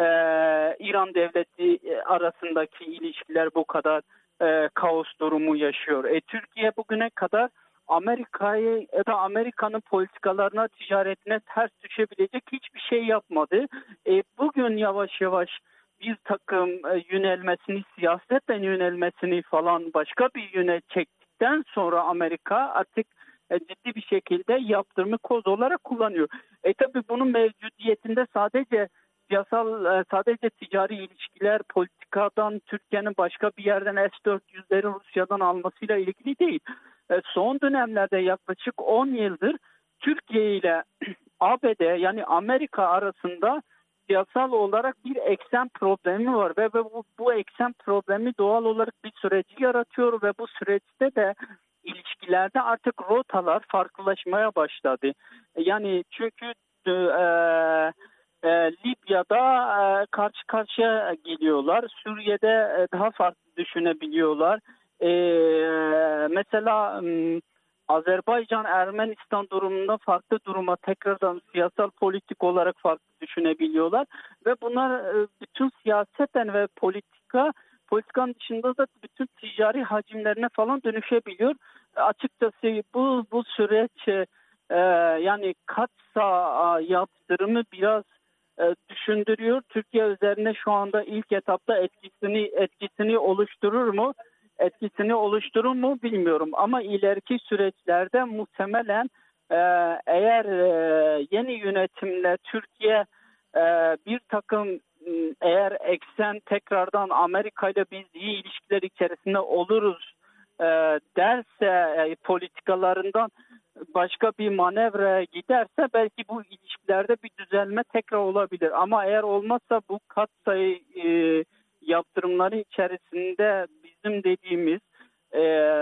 İran devleti arasındaki ilişkiler bu kadar e, kaos durumu yaşıyor. E, Türkiye bugüne kadar Amerika'yı ya da Amerika'nın politikalarına, ticaretine ters düşebilecek hiçbir şey yapmadı. E, bugün yavaş yavaş bir takım e, yönelmesini, siyasetten yönelmesini falan başka bir yöne çektik geldikten sonra Amerika artık e, ciddi bir şekilde yaptırımı koz olarak kullanıyor. E tabi bunun mevcudiyetinde sadece siyasal, e, sadece ticari ilişkiler, politikadan Türkiye'nin başka bir yerden S dört yüzleri Rusya'dan almasıyla ilgili değil. E, son dönemlerde yaklaşık on yıldır Türkiye ile A B D yani Amerika arasında siyasal olarak bir eksen problemi var ve, ve bu, bu eksen problemi doğal olarak bir süreci yaratıyor ve bu süreçte de ilişkilerde artık rotalar farklılaşmaya başladı. Yani çünkü e, e, Libya'da e, karşı karşıya geliyorlar, Suriye'de e, daha farklı düşünebiliyorlar. E, mesela m, Azerbaycan-Ermenistan durumunda farklı duruma tekrardan siyasal politik olarak farklı düşünebiliyorlar ve bunlar bütün siyaseten ve politika politikanın dışında da bütün ticari hacimlerine falan dönüşebiliyor. Açıkçası bu bu süreç e, yani katsa yaptırımı biraz e, düşündürüyor. Türkiye üzerine şu anda ilk etapta etkisini etkisini oluşturur mu? Etkisini oluşturur mu bilmiyorum ama ileriki süreçlerde muhtemelen e, eğer e, yeni yönetimle Türkiye e, bir takım eğer eksen tekrardan Amerika ile biz iyi ilişkiler içerisinde oluruz e, derse e, politikalarından başka bir manevra giderse belki bu ilişkilerde bir düzelme tekrar olabilir. Ama eğer olmazsa bu katsayı e, yaptırımların içerisinde bizim dediğimiz e,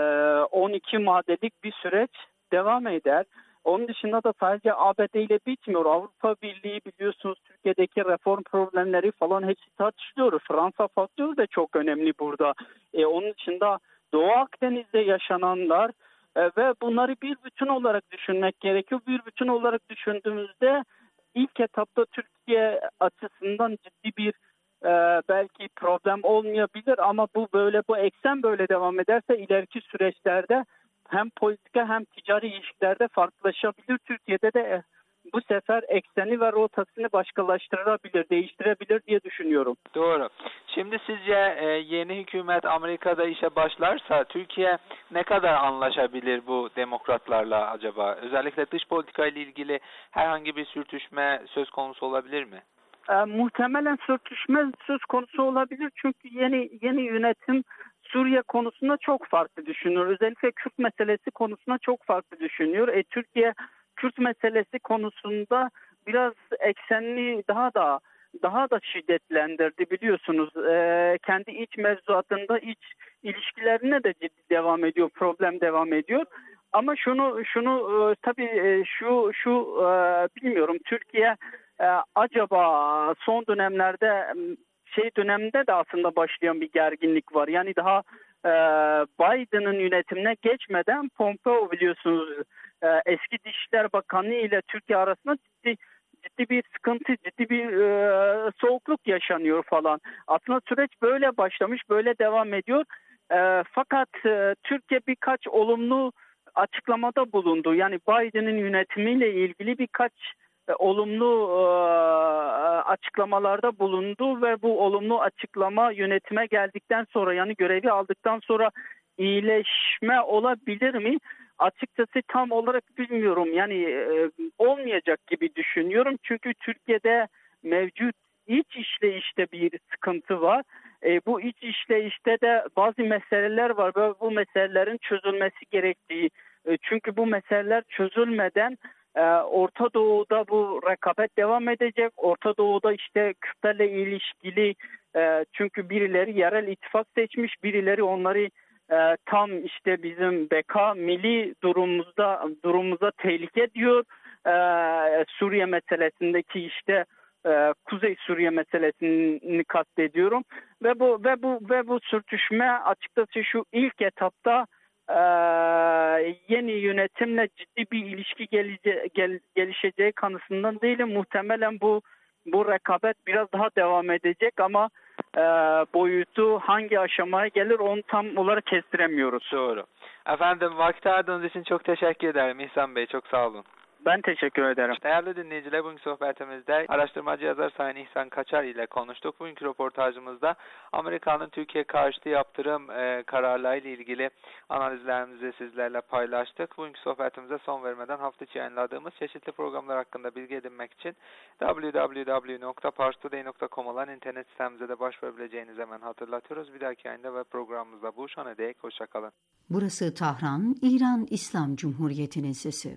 on iki maddelik bir süreç devam eder. Onun dışında da sadece A B D ile bitmiyor. Avrupa Birliği biliyorsunuz Türkiye'deki reform problemleri falan hepsi tartışılıyor. Fransa faktörü de çok önemli burada. E, onun dışında Doğu Akdeniz'de yaşananlar e, ve bunları bir bütün olarak düşünmek gerekiyor. Bir bütün olarak düşündüğümüzde ilk etapta Türkiye açısından ciddi bir e, belki problem olmayabilir ama bu böyle bu eksen böyle devam ederse ileriki süreçlerde hem politika hem ticari ilişkilerde farklılaşabilir. Türkiye'de de bu sefer ekseni ve rotasını başkalaştırabilir, değiştirebilir diye düşünüyorum. Doğru. Şimdi sizce e, yeni hükümet Amerika'da işe başlarsa Türkiye ne kadar anlaşabilir bu demokratlarla acaba? Özellikle dış politika ile ilgili herhangi bir sürtüşme söz konusu olabilir mi? E, muhtemelen sürtüşme söz konusu olabilir çünkü yeni yeni yönetim Suriye konusunda çok farklı düşünüyor. Özellikle Kürt meselesi konusunda çok farklı düşünüyor. E, Türkiye Kürt meselesi konusunda biraz eksenli daha da daha da şiddetlendirdi biliyorsunuz. E, kendi iç mevzuatında iç ilişkilerine de ciddi devam ediyor, problem devam ediyor. Ama şunu şunu e, tabii e, şu şu e, bilmiyorum Türkiye e, acaba son dönemlerde şey döneminde de aslında başlayan bir gerginlik var. Yani daha e, Biden'ın yönetimine geçmeden Pompeo biliyorsunuz e, eski Dışişler Bakanı ile Türkiye arasında ciddi ciddi bir sıkıntı, ciddi bir e, soğukluk yaşanıyor falan. Aslında süreç böyle başlamış, böyle devam ediyor. E, fakat e, Türkiye birkaç olumlu açıklamada bulundu. Yani Biden'ın yönetimiyle ilgili birkaç e, olumlu e, açıklamalarda bulundu ve bu olumlu açıklama yönetime geldikten sonra yani görevi aldıktan sonra iyileşme olabilir mi? Açıkçası tam olarak bilmiyorum. Yani e, olmayacak gibi düşünüyorum. Çünkü Türkiye'de mevcut iç işleyişte bir sıkıntı var. E, bu iç işleyişte de bazı meseleler var ve bu meselelerin çözülmesi gerektiği. E, çünkü bu meseleler çözülmeden e, Orta Doğu'da bu rekabet devam edecek. Orta Doğu'da işte Kürtlerle ilişkili e, çünkü birileri yerel ittifak seçmiş, birileri onları e, tam işte bizim beka milli durumumuzda durumumuza tehlike diyor. E, Suriye meselesindeki işte e, Kuzey Suriye meselesini kastediyorum ve bu ve bu ve bu sürtüşme açıkçası şu ilk etapta e, yeni yönetimle ciddi bir ilişki gelece, gel, gelişeceği kanısından değilim. Muhtemelen bu bu rekabet biraz daha devam edecek ama e, boyutu hangi aşamaya gelir onu tam olarak kestiremiyoruz. Doğru. Efendim vakti ayırdığınız için çok teşekkür ederim İhsan Bey. Çok sağ olun. Ben teşekkür ederim. Değerli dinleyiciler, bugünkü sohbetimizde araştırmacı yazar Sayın İhsan Kaçar ile konuştuk. Bugünkü röportajımızda Amerika'nın Türkiye karşıtı yaptırım e, kararlarıyla ilgili analizlerimizi sizlerle paylaştık. Bugünkü sohbetimize son vermeden hafta içi yayınladığımız çeşitli programlar hakkında bilgi edinmek için double-u double-u double-u nokta parstoday nokta com olan internet sitemize de başvurabileceğinizi hemen hatırlatıyoruz. Bir dahaki yayında ve programımızda buluşana dek hoşçakalın. Burası Tahran, İran İslam Cumhuriyeti'nin sesi.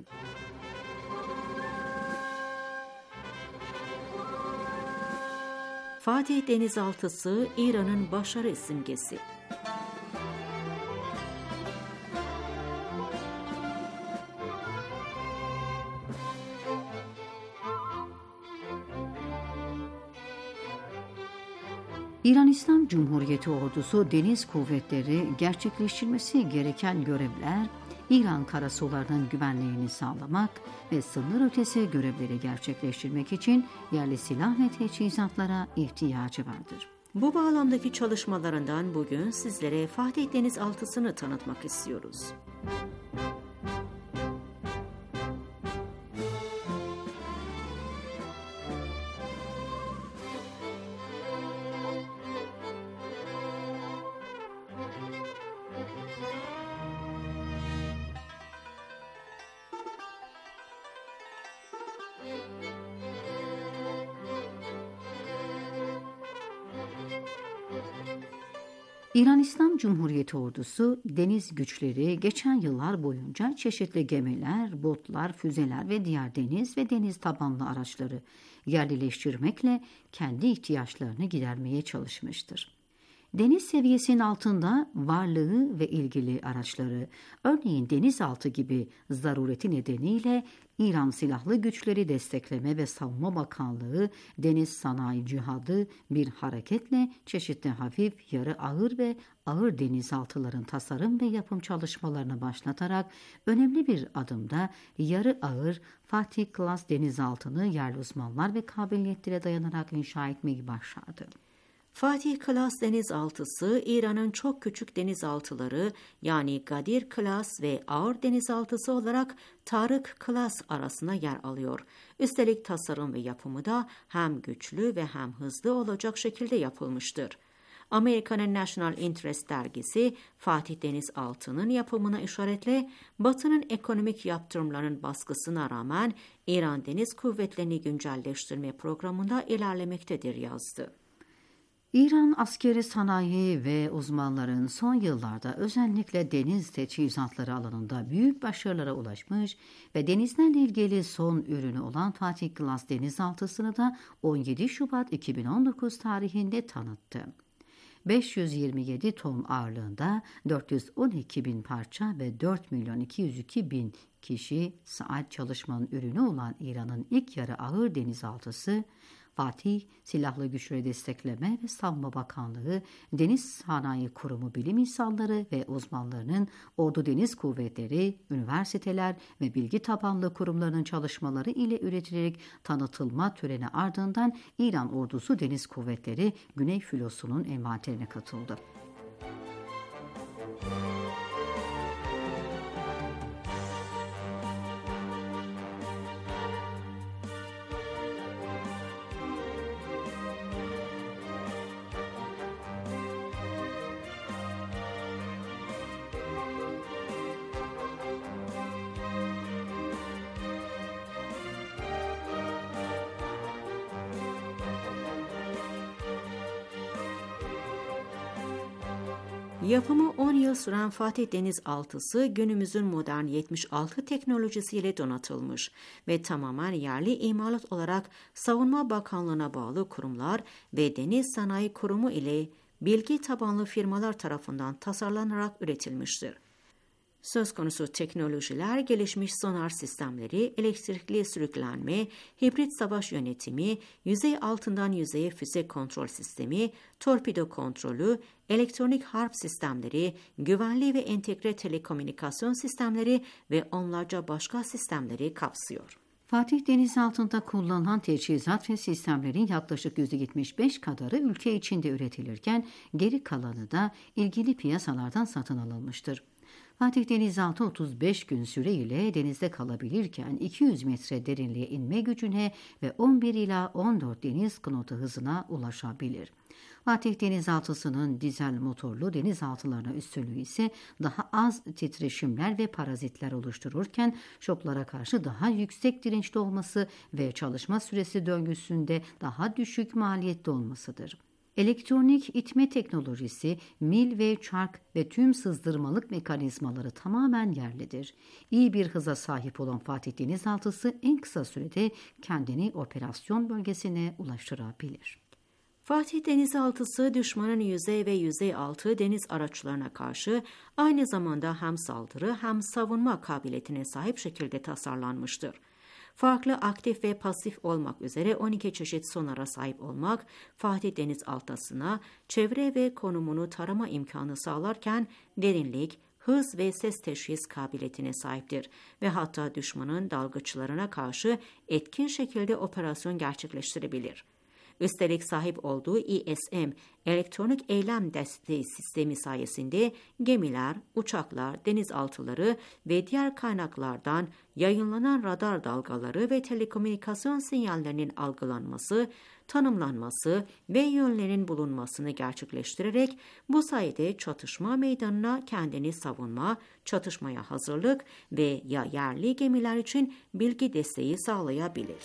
Fatih Denizaltısı İran'ın başarı simgesi. İran İslam Cumhuriyeti Ordusu Deniz Kuvvetleri gerçekleştirmesi gereken görevler, İran karasularının güvenliğini sağlamak ve sınır ötesi görevleri gerçekleştirmek için yerli silah ve teçhizatlara ihtiyacı vardır. Bu bağlamdaki çalışmalarından bugün sizlere Fatih Denizaltısı'nı tanıtmak istiyoruz. İran İslam Cumhuriyeti Ordusu deniz güçleri geçen yıllar boyunca çeşitli gemiler, botlar, füzeler ve diğer deniz ve deniz tabanlı araçları yerleştirmekle kendi ihtiyaçlarını gidermeye çalışmıştır. Deniz seviyesinin altında varlığı ve ilgili araçları, örneğin denizaltı gibi zarureti nedeniyle İran Silahlı Güçleri Destekleme ve Savunma Bakanlığı Deniz Sanayi Cihadı bir hareketle çeşitli hafif, yarı ağır ve ağır denizaltıların tasarım ve yapım çalışmalarını başlatarak önemli bir adımda yarı ağır Fatih Klas denizaltını yerli uzmanlar ve kabiliyetlere dayanarak inşa etmeyi başardı. Fatih Klas denizaltısı, İran'ın çok küçük denizaltıları yani Gadir Klas ve ağır denizaltısı olarak Tarık Klas arasında yer alıyor. Üstelik tasarım ve yapımı da hem güçlü ve hem hızlı olacak şekilde yapılmıştır. Amerika'nın National Interest dergisi Fatih Denizaltı'nın yapımına işaretle Batı'nın ekonomik yaptırımlarının baskısına rağmen İran Deniz Kuvvetlerini güncelleştirme programında ilerlemektedir yazdı. İran askeri sanayi ve uzmanların son yıllarda özellikle deniz teçhizatları alanında büyük başarılara ulaşmış ve denizlerle ilgili son ürünü olan Fatih Klas denizaltısını da on yedi Şubat iki bin on dokuz tarihinde tanıttı. beş yüz yirmi yedi ton ağırlığında dört yüz on iki bin parça ve dört milyon iki yüz iki bin kişi saat çalışmanın ürünü olan İran'ın ilk yarı ağır denizaltısı, Fatih Silahlı Güçleri Destekleme ve Savunma Bakanlığı, Deniz Sanayi Kurumu bilim insanları ve uzmanlarının Ordu Deniz Kuvvetleri, üniversiteler ve bilgi tabanlı kurumlarının çalışmaları ile üretilerek tanıtılma töreni ardından İran Ordusu Deniz Kuvvetleri Güney Filosu'nun envanterine katıldı. Yapımı on yıl süren Fatih Denizaltısı günümüzün modern yetmiş altı teknolojisiyle donatılmış ve tamamen yerli imalat olarak Savunma Bakanlığı'na bağlı kurumlar ve Deniz Sanayi Kurumu ile bilgi tabanlı firmalar tarafından tasarlanarak üretilmiştir. Söz konusu teknolojiler gelişmiş sonar sistemleri, elektrikli sürüklenme, hibrit savaş yönetimi, yüzey altından yüzeye füze kontrol sistemi, torpido kontrolü, elektronik harp sistemleri, güvenli ve entegre telekomünikasyon sistemleri ve onlarca başka sistemleri kapsıyor. Fatih denizaltında kullanılan teçhizat ve sistemlerin yaklaşık yüzde yetmiş beş kadarı ülke içinde üretilirken geri kalanı da ilgili piyasalardan satın alınmıştır. Fatih Denizaltı otuz beş gün süreyle denizde kalabilirken iki yüz metre derinliğe inme gücüne ve on bir ila on dört deniz knotu hızına ulaşabilir. Fatih Denizaltısı'nın dizel motorlu denizaltılarına üstünlüğü ise daha az titreşimler ve parazitler oluştururken şoklara karşı daha yüksek dirençli olması ve çalışma süresi döngüsünde daha düşük maliyetli olmasıdır. Elektronik itme teknolojisi, mil ve çark ve tüm sızdırmalık mekanizmaları tamamen yerlidir. İyi bir hıza sahip olan Fatih Denizaltısı en kısa sürede kendini operasyon bölgesine ulaştırabilir. Fatih Denizaltısı düşmanın yüzey ve yüzey altı deniz araçlarına karşı aynı zamanda hem saldırı hem savunma kabiliyetine sahip şekilde tasarlanmıştır. Farklı aktif ve pasif olmak üzere on iki çeşit sonara sahip olmak, Fatih Denizaltısı'na çevre ve konumunu tarama imkanı sağlarken derinlik, hız ve ses teşhis kabiliyetine sahiptir ve hatta düşmanın dalgıçlarına karşı etkin şekilde operasyon gerçekleştirebilir. Üstelik sahip olduğu E S M, elektronik eylem desteği sistemi sayesinde gemiler, uçaklar, denizaltıları ve diğer kaynaklardan yayınlanan radar dalgaları ve telekomünikasyon sinyallerinin algılanması, tanımlanması ve yönlerin bulunmasını gerçekleştirerek bu sayede çatışma meydanına kendini savunma, çatışmaya hazırlık ve ya yerli gemiler için bilgi desteği sağlayabilir.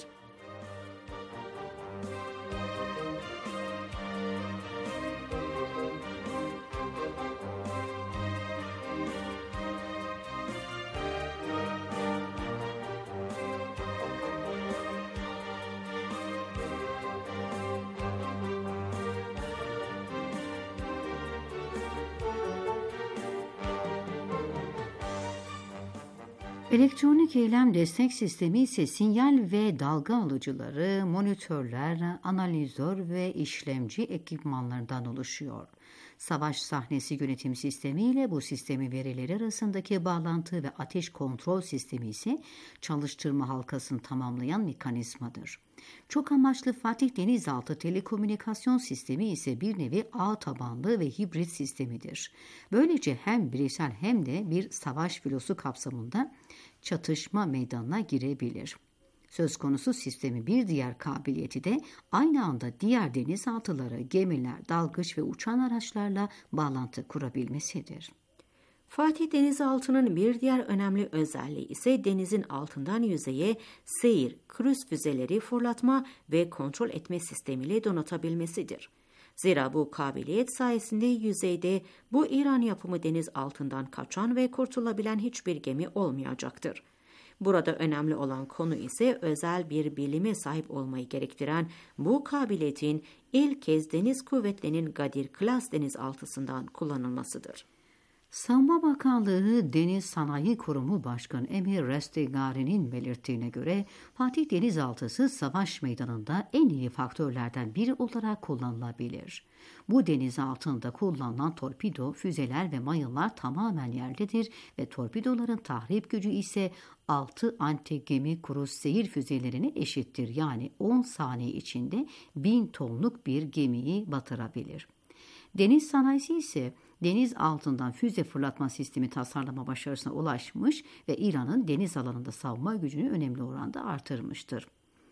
Elektronik eylem destek sistemi ise sinyal ve dalga alıcıları, monitörler, analizör ve işlemci ekipmanlardan oluşuyor. Savaş sahnesi yönetim sistemi ile bu sistemin verileri arasındaki bağlantı ve ateş kontrol sistemi ise çalıştırma halkasını tamamlayan mekanizmadır. Çok amaçlı Fatih Denizaltı telekomünikasyon sistemi ise bir nevi ağ tabanlı ve hibrit sistemidir. Böylece hem bireysel hem de bir savaş filosu kapsamında çatışma meydanına girebilir. Söz konusu sistemin bir diğer kabiliyeti de aynı anda diğer denizaltıları, gemiler, dalgıç ve uçan araçlarla bağlantı kurabilmesidir. Fatih Denizaltı'nın bir diğer önemli özelliği ise denizin altından yüzeye seyir, kruz füzeleri fırlatma ve kontrol etme sistemiyle donatabilmesidir. Zira bu kabiliyet sayesinde yüzeyde bu İran yapımı deniz altından kaçan ve kurtulabilen hiçbir gemi olmayacaktır. Burada önemli olan konu ise özel bir bilime sahip olmayı gerektiren bu kabiliyetin ilk kez Deniz Kuvvetleri'nin Gadir Klas denizaltısından kullanılmasıdır. Savunma Bakanlığı Deniz Sanayi Kurumu Başkanı Emir Restegari'nin belirttiğine göre Fatih Denizaltısı savaş meydanında en iyi faktörlerden biri olarak kullanılabilir. Bu deniz altında kullanılan torpido, füzeler ve mayınlar tamamen yerlidir ve torpidoların tahrip gücü ise altı anti-gemi kruz seyir füzelerine eşittir. Yani on saniye içinde bin tonluk bir gemiyi batırabilir. Deniz sanayisi ise deniz altından füze fırlatma sistemi tasarlama başarısına ulaşmış ve İran'ın deniz alanında savunma gücünü önemli oranda artırmıştır.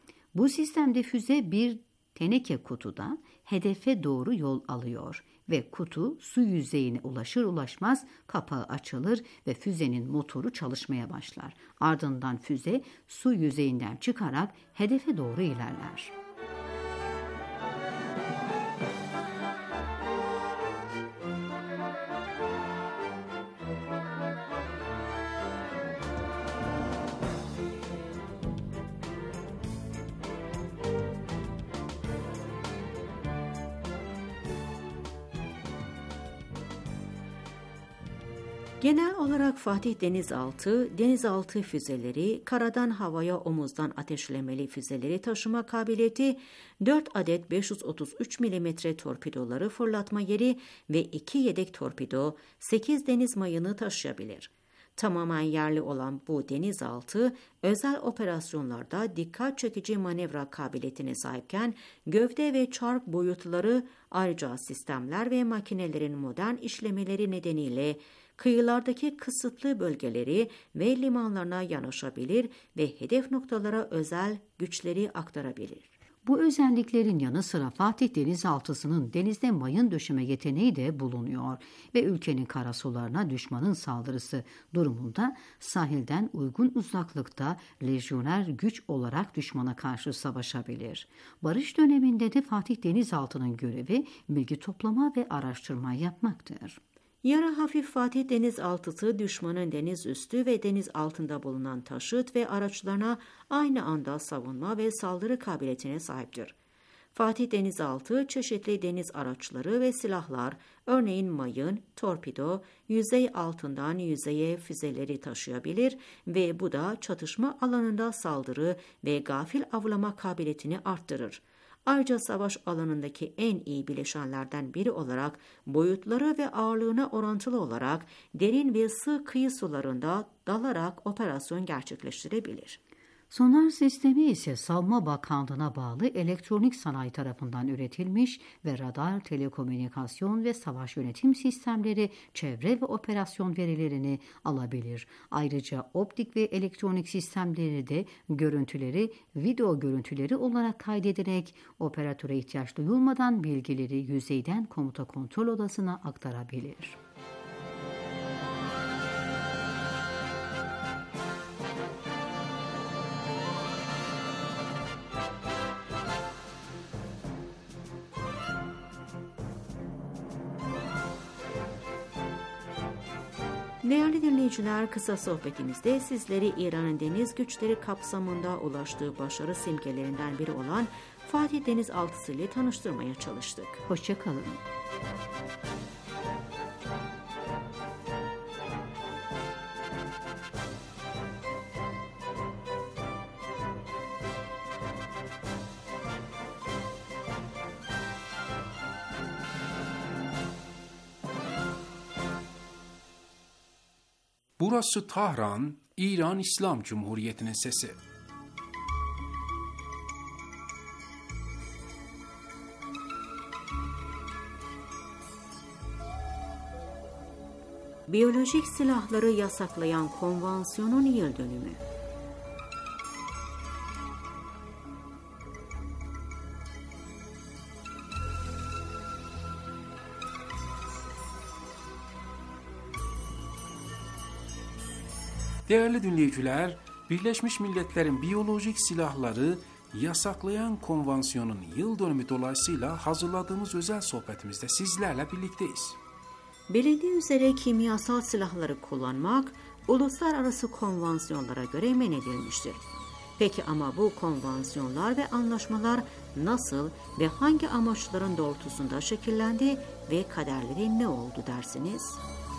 Bu sistemde füze bir teneke kutuda hedefe doğru yol alıyor ve kutu su yüzeyine ulaşır ulaşmaz kapağı açılır ve füzenin motoru çalışmaya başlar. Ardından füze su yüzeyinden çıkarak hedefe doğru ilerler. Genel olarak Fatih Denizaltı, denizaltı füzeleri, karadan havaya omuzdan ateşlemeli füzeleri taşıma kabiliyeti, dört adet beş yüz otuz üç milimetre torpidoları fırlatma yeri ve iki yedek torpido, sekiz deniz mayını taşıyabilir. Tamamen yerli olan bu denizaltı, özel operasyonlarda dikkat çekici manevra kabiliyetine sahipken, gövde ve çark boyutları, ayrıca sistemler ve makinelerin modern işlemeleri nedeniyle kıyılardaki kısıtlı bölgeleri ve limanlarına yanaşabilir ve hedef noktalara özel güçleri aktarabilir. Bu özelliklerin yanı sıra Fatih denizaltısının denizde mayın döşeme yeteneği de bulunuyor ve ülkenin karasularına düşmanın saldırısı durumunda sahilden uygun uzaklıkta lejyoner güç olarak düşmana karşı savaşabilir. Barış döneminde de Fatih denizaltının görevi bilgi toplama ve araştırma yapmaktır. Yarı hafif Fatih denizaltısı düşmanın deniz üstü ve deniz altında bulunan taşıt ve araçlarına aynı anda savunma ve saldırı kabiliyetine sahiptir. Fatih denizaltı çeşitli deniz araçları ve silahlar, örneğin mayın, torpido, yüzey altından yüzeye füzeleri taşıyabilir ve bu da çatışma alanında saldırı ve gafil avlama kabiliyetini arttırır. Ayrıca savaş alanındaki en iyi bileşenlerden biri olarak boyutları ve ağırlığına orantılı olarak derin ve sığ kıyı sularında dalarak operasyon gerçekleştirebilir. Sonar sistemi ise Savunma Bakanlığı'na bağlı elektronik sanayi tarafından üretilmiş ve radar, telekomünikasyon ve savaş yönetim sistemleri çevre ve operasyon verilerini alabilir. Ayrıca optik ve elektronik sistemleri de görüntüleri video görüntüleri olarak kaydederek operatöre ihtiyaç duyulmadan bilgileri yüzeyden komuta kontrol odasına aktarabilir. Değerli dinleyiciler, kısa sohbetimizde sizleri İran'ın deniz güçleri kapsamında ulaştığı başarı simgelerinden biri olan Fatih denizaltısı ile tanıştırmaya çalıştık. Hoşça kalın. Burası Tahran, İran İslam Cumhuriyeti'nin sesi. Biyolojik silahları yasaklayan konvansiyonun yıl dönümü. Değerli dinleyiciler, Birleşmiş Milletler'in biyolojik silahları yasaklayan konvansiyonun yıl dönümü dolayısıyla hazırladığımız özel sohbetimizde sizlerle birlikteyiz. Bilindiği üzere kimyasal silahları kullanmak uluslararası konvansiyonlara göre men edilmiştir. Peki ama bu konvansiyonlar ve anlaşmalar nasıl ve hangi amaçların doğrultusunda şekillendi ve kaderleri ne oldu dersiniz?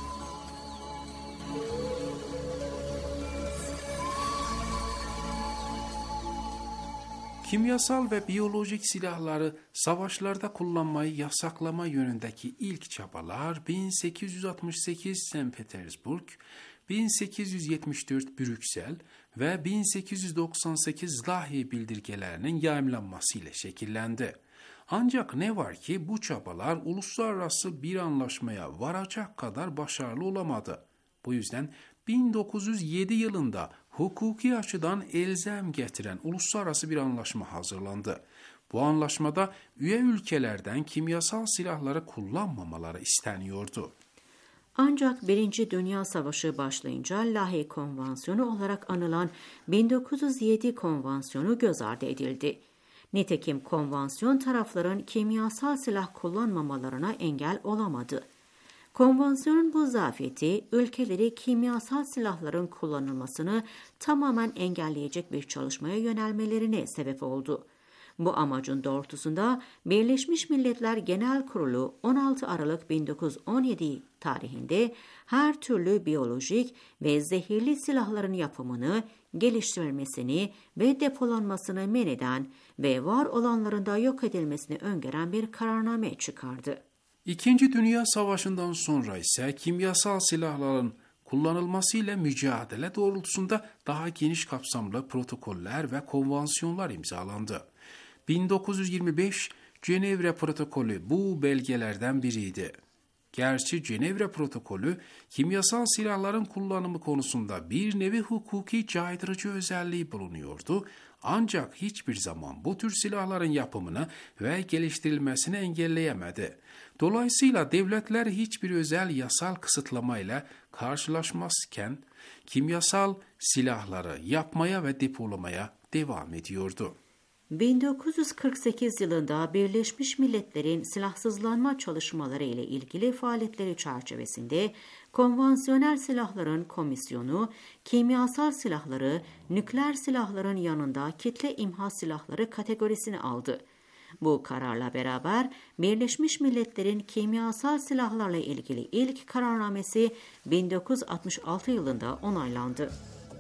Kimyasal ve biyolojik silahları savaşlarda kullanmayı yasaklama yönündeki ilk çabalar bin sekiz yüz altmış sekiz Sankt Petersburg, bin sekiz yüz yetmiş dört Brüksel ve bin sekiz yüz doksan sekiz Lahey bildirgelerinin yayımlanmasıyla şekillendi. Ancak ne var ki bu çabalar uluslararası bir anlaşmaya varacak kadar başarılı olamadı. Bu yüzden bin dokuz yüz yedi yılında hukuki açıdan elzem getiren uluslararası bir anlaşma hazırlandı. Bu anlaşmada üye ülkelerden kimyasal silahları kullanmamaları isteniyordu. Ancak Birinci Dünya Savaşı başlayınca Lahey Konvansiyonu olarak anılan bin dokuz yüz yedi Konvansiyonu göz ardı edildi. Nitekim konvansiyon tarafların kimyasal silah kullanmamalarına engel olamadı. Konvansiyonun bu zafiyeti ülkeleri kimyasal silahların kullanılmasını tamamen engelleyecek bir çalışmaya yönelmelerine sebep oldu. Bu amacın doğrultusunda Birleşmiş Milletler Genel Kurulu on altı Aralık bin dokuz yüz on yedi tarihinde her türlü biyolojik ve zehirli silahların yapımını, geliştirilmesini ve depolanmasını men eden ve var olanların da yok edilmesini öngören bir kararname çıkardı. İkinci Dünya Savaşı'ndan sonra ise kimyasal silahların kullanılmasıyla mücadele doğrultusunda daha geniş kapsamlı protokoller ve konvansiyonlar imzalandı. bin dokuz yüz yirmi beş Cenevre Protokolü bu belgelerden biriydi. Gerçi Cenevre Protokolü kimyasal silahların kullanımı konusunda bir nevi hukuki caydırıcı özelliği bulunuyordu. Ancak hiçbir zaman bu tür silahların yapımını ve geliştirilmesini engelleyemedi. Dolayısıyla devletler hiçbir özel yasal kısıtlamayla karşılaşmazken kimyasal silahları yapmaya ve depolamaya devam ediyordu. bin dokuz yüz kırk sekiz yılında Birleşmiş Milletler'in silahsızlanma çalışmaları ile ilgili faaliyetleri çerçevesinde konvansiyonel silahların komisyonu, kimyasal silahları, nükleer silahların yanında kitle imha silahları kategorisini aldı. Bu kararla beraber Birleşmiş Milletler'in kimyasal silahlarla ilgili ilk kararnamesi bin dokuz yüz altmış altı yılında onaylandı.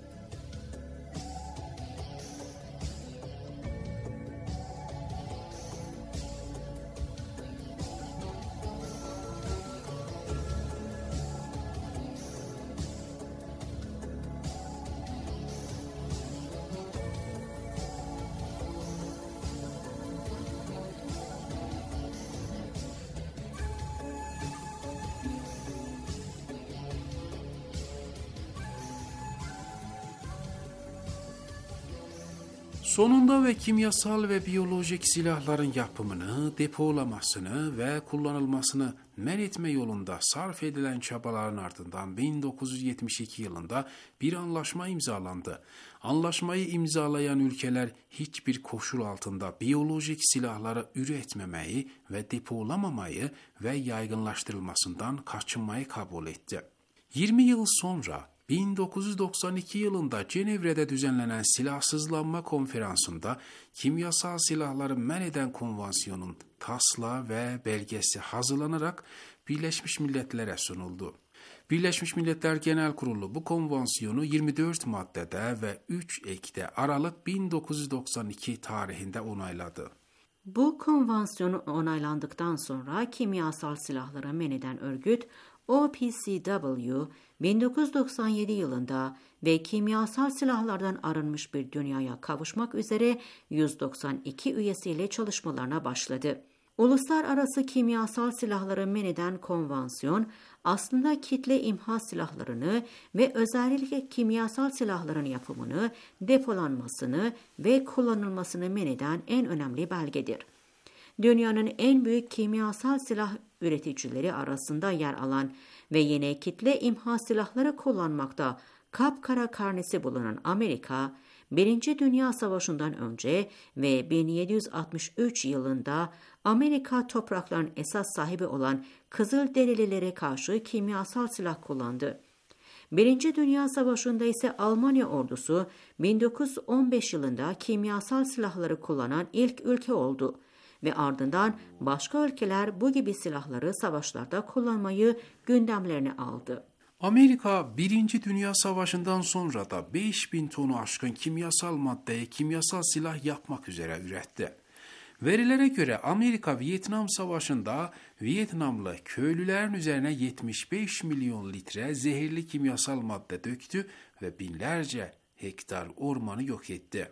Sonunda ve kimyasal ve biyolojik silahların yapımını, depolamasını ve kullanılmasını men etme yolunda sarf edilen çabaların ardından bin dokuz yüz yetmiş iki yılında bir anlaşma imzalandı. Anlaşmayı imzalayan ülkeler hiçbir koşul altında biyolojik silahları üretmemeyi ve depolamamayı ve yaygınlaştırılmasından kaçınmayı kabul etti. yirmi yıl sonra bin dokuz yüz doksan iki yılında Cenevre'de düzenlenen Silahsızlanma Konferansı'nda kimyasal silahları men eden konvansiyonun taslağı ve belgesi hazırlanarak Birleşmiş Milletler'e sunuldu. Birleşmiş Milletler Genel Kurulu bu konvansiyonu yirmi dört maddede ve üç ekte Aralık bin dokuz yüz doksan iki tarihinde onayladı. Bu konvansiyon onaylandıktan sonra kimyasal silahları men eden örgüt O P C W bin dokuz yüz doksan yedi yılında ve kimyasal silahlardan arınmış bir dünyaya kavuşmak üzere yüz doksan iki üyesiyle çalışmalarına başladı. Uluslararası kimyasal silahları men eden konvansiyon aslında kitle imha silahlarını ve özellikle kimyasal silahların yapımını, depolanmasını ve kullanılmasını men eden en önemli belgedir. Dünyanın en büyük kimyasal silah üreticileri arasında yer alan ve yine kitle imha silahları kullanmakta kapkara karnesi bulunan Amerika, Birinci Dünya Savaşı'ndan önce ve bin yedi yüz altmış üç yılında Amerika topraklarının esas sahibi olan Kızılderililere karşı kimyasal silah kullandı. Birinci Dünya Savaşı'nda ise Almanya ordusu bin dokuz yüz on beş yılında kimyasal silahları kullanan ilk ülke oldu ve ardından başka ülkeler bu gibi silahları savaşlarda kullanmayı gündemlerine aldı. Amerika, Birinci Dünya Savaşı'ndan sonra da beş bin tonu aşkın kimyasal maddeyi kimyasal silah yapmak üzere üretti. Verilere göre Amerika, Vietnam Savaşı'nda Vietnamlı köylülerin üzerine yetmiş beş milyon litre zehirli kimyasal madde döktü ve binlerce hektar ormanı yok etti.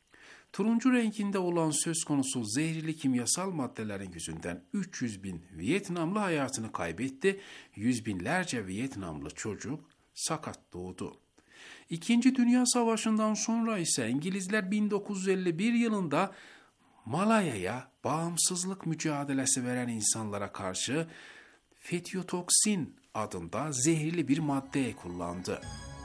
Turuncu renginde olan söz konusu zehirli kimyasal maddelerin yüzünden üç yüz bin Vietnamlı hayatını kaybetti, yüz binlerce Vietnamlı çocuk sakat doğdu. İkinci Dünya Savaşı'ndan sonra ise İngilizler bin dokuz yüz elli bir yılında Malaya'ya bağımsızlık mücadelesi veren insanlara karşı fetiyotoksin adında zehirli bir madde kullandı.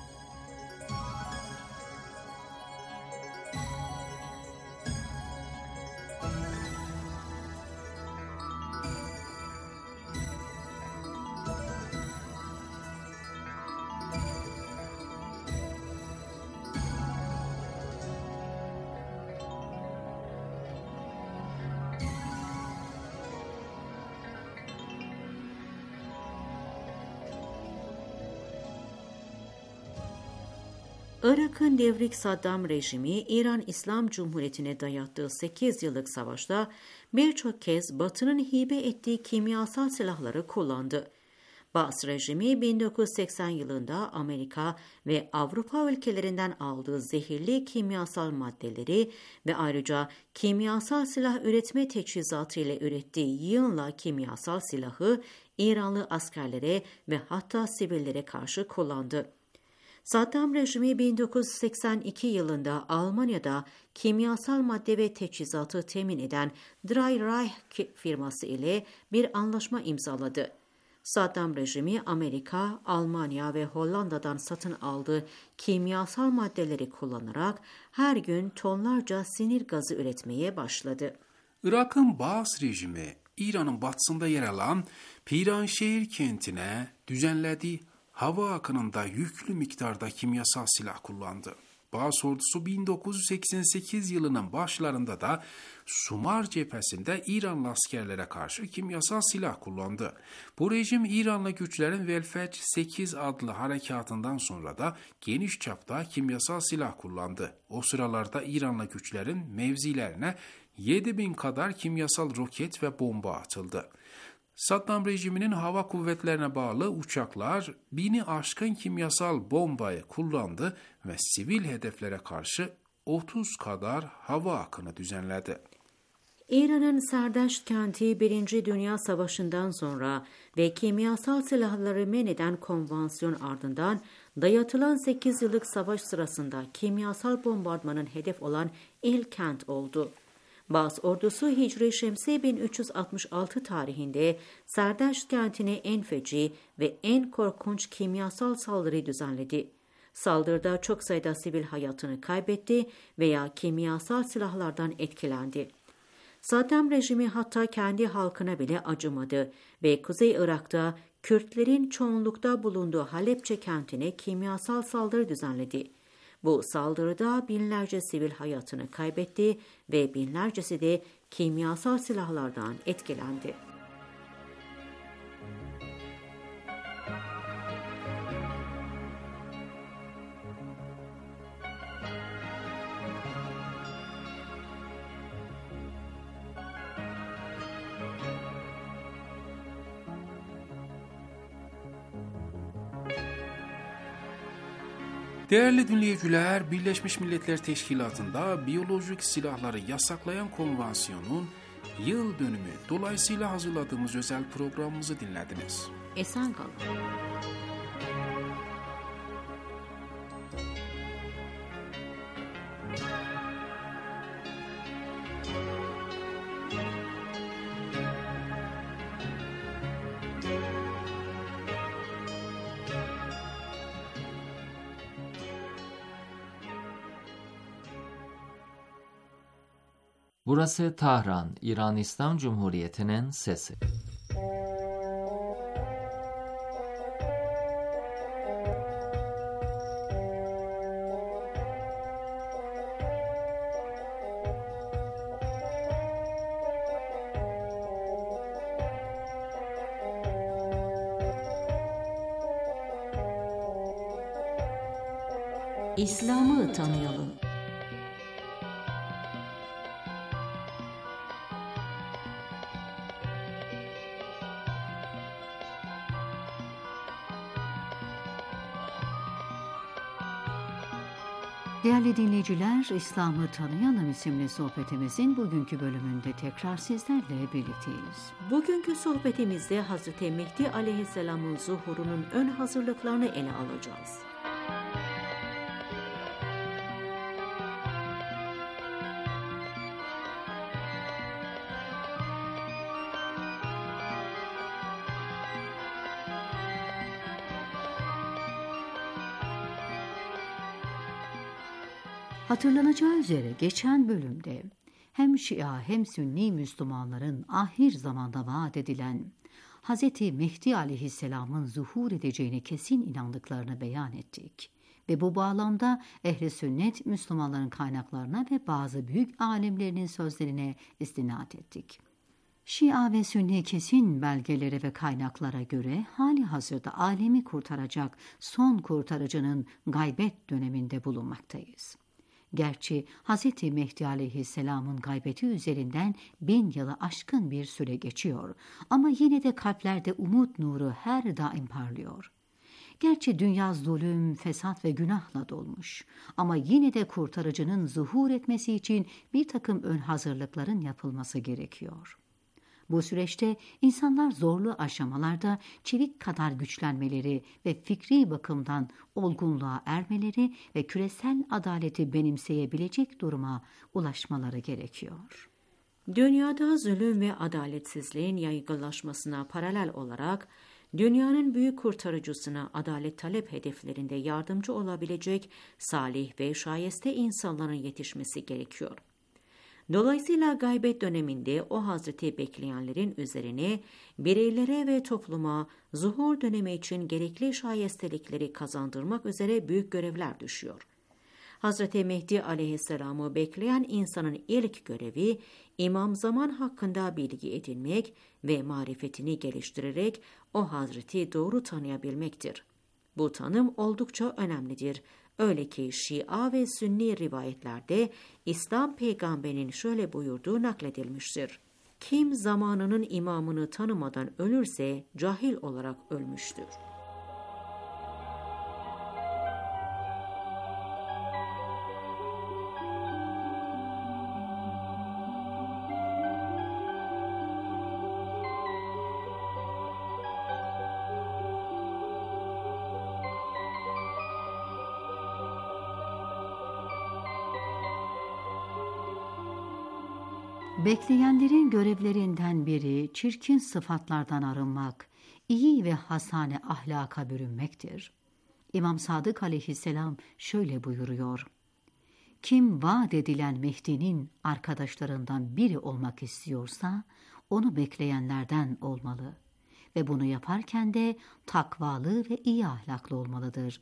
Irak'ın devrik Saddam rejimi, İran İslam Cumhuriyeti'ne dayattığı sekiz yıllık savaşta birçok kez Batı'nın hibe ettiği kimyasal silahları kullandı. Baas rejimi bin dokuz yüz seksen yılında Amerika ve Avrupa ülkelerinden aldığı zehirli kimyasal maddeleri ve ayrıca kimyasal silah üretme teçhizatı ile ürettiği yığınla kimyasal silahı İranlı askerlere ve hatta sivillere karşı kullandı. Saddam rejimi bin dokuz yüz seksen iki yılında Almanya'da kimyasal madde ve teçhizatı temin eden Drei Reich firması ile bir anlaşma imzaladı. Saddam rejimi Amerika, Almanya ve Hollanda'dan satın aldığı kimyasal maddeleri kullanarak her gün tonlarca sinir gazı üretmeye başladı. Irak'ın Baas rejimi İran'ın batısında yer alan Piranşehir kentine düzenlediği hava akınında yüklü miktarda kimyasal silah kullandı. Baas ordusu bin dokuz yüz seksen sekiz yılının başlarında da Sumar cephesinde İranlı askerlere karşı kimyasal silah kullandı. Bu rejim İranlı güçlerin Velfec sekiz adlı harekatından sonra da geniş çapta kimyasal silah kullandı. O sıralarda İranlı güçlerin mevzilerine yedi bin kadar kimyasal roket ve bomba atıldı. Saddam rejiminin hava kuvvetlerine bağlı uçaklar bini aşkın kimyasal bombayı kullandı ve sivil hedeflere karşı otuz kadar hava akını düzenledi. İran'ın Sardaşt kenti Birinci Dünya Savaşı'ndan sonra ve kimyasal silahları men eden konvansiyon ardından dayatılan sekiz yıllık savaş sırasında kimyasal bombardımanın hedef olan ilk kent oldu. Baas ordusu Hicri Şemsi bin üç yüz altmış altı tarihinde Sardaşt kentine en feci ve en korkunç kimyasal saldırıyı düzenledi. Saldırıda çok sayıda sivil hayatını kaybetti veya kimyasal silahlardan etkilendi. Saddam rejimi hatta kendi halkına bile acımadı ve Kuzey Irak'ta Kürtlerin çoğunlukta bulunduğu Halepçe kentine kimyasal saldırı düzenledi. Bu saldırıda binlerce sivil hayatını kaybetti ve binlercesi de kimyasal silahlardan etkilendi. Değerli dinleyiciler, Birleşmiş Milletler Teşkilatı'nda biyolojik silahları yasaklayan konvansiyonun yıl dönümü dolayısıyla hazırladığımız özel programımızı dinlediniz. Esen kalın. Burası Tahran, İran İslam Cumhuriyeti'nin sesi. İslam'ı tanıyalım. Değerli dinleyiciler, İslam'ı Tanıyalım isimli sohbetimizin bugünkü bölümünde tekrar sizlerle birlikteyiz. Bugünkü sohbetimizde Hazreti Mehdi Aleyhisselam'ın zuhurunun ön hazırlıklarını ele alacağız. Hatırlanacağı üzere geçen bölümde hem Şia hem Sünni Müslümanların ahir zamanda vaat edilen Hz. Mehdi Aleyhisselam'ın zuhur edeceğine kesin inandıklarını beyan ettik. Ve bu bağlamda ehl-i sünnet Müslümanların kaynaklarına ve bazı büyük alimlerinin sözlerine istinad ettik. Şia ve Sünni kesin belgelere ve kaynaklara göre hali hazırda alemi kurtaracak son kurtarıcının gaybet döneminde bulunmaktayız. Gerçi Hz. Mehdi Aleyhisselam'ın gaybeti üzerinden bin yılı aşkın bir süre geçiyor ama yine de kalplerde umut nuru her daim parlıyor. Gerçi dünya zulüm, fesat ve günahla dolmuş ama yine de kurtarıcının zuhur etmesi için bir takım ön hazırlıkların yapılması gerekiyor. Bu süreçte insanlar zorlu aşamalarda çelik kadar güçlenmeleri ve fikri bakımdan olgunluğa ermeleri ve küresel adaleti benimseyebilecek duruma ulaşmaları gerekiyor. Dünyada zulüm ve adaletsizliğin yaygınlaşmasına paralel olarak dünyanın büyük kurtarıcısına adalet talep hedeflerinde yardımcı olabilecek salih ve şayeste insanların yetişmesi gerekiyor. Dolayısıyla gaybet döneminde o hazreti bekleyenlerin üzerine bireylere ve topluma zuhur dönemi için gerekli şayestelikleri kazandırmak üzere büyük görevler düşüyor. Hazreti Mehdi aleyhisselamı bekleyen insanın ilk görevi İmam Zaman hakkında bilgi edinmek ve marifetini geliştirerek o hazreti doğru tanıyabilmektir. Bu tanım oldukça önemlidir. Öyle ki Şia ve Sünni rivayetlerde İslam peygamberinin şöyle buyurduğu nakledilmiştir. Kim zamanının imamını tanımadan ölürse cahil olarak ölmüştür. Bekleyenlerin görevlerinden biri çirkin sıfatlardan arınmak, iyi ve hasane ahlaka bürünmektir. İmam Sadık aleyhisselam şöyle buyuruyor. Kim vaat edilen Mehdi'nin arkadaşlarından biri olmak istiyorsa, onu bekleyenlerden olmalı ve bunu yaparken de takvalı ve iyi ahlaklı olmalıdır.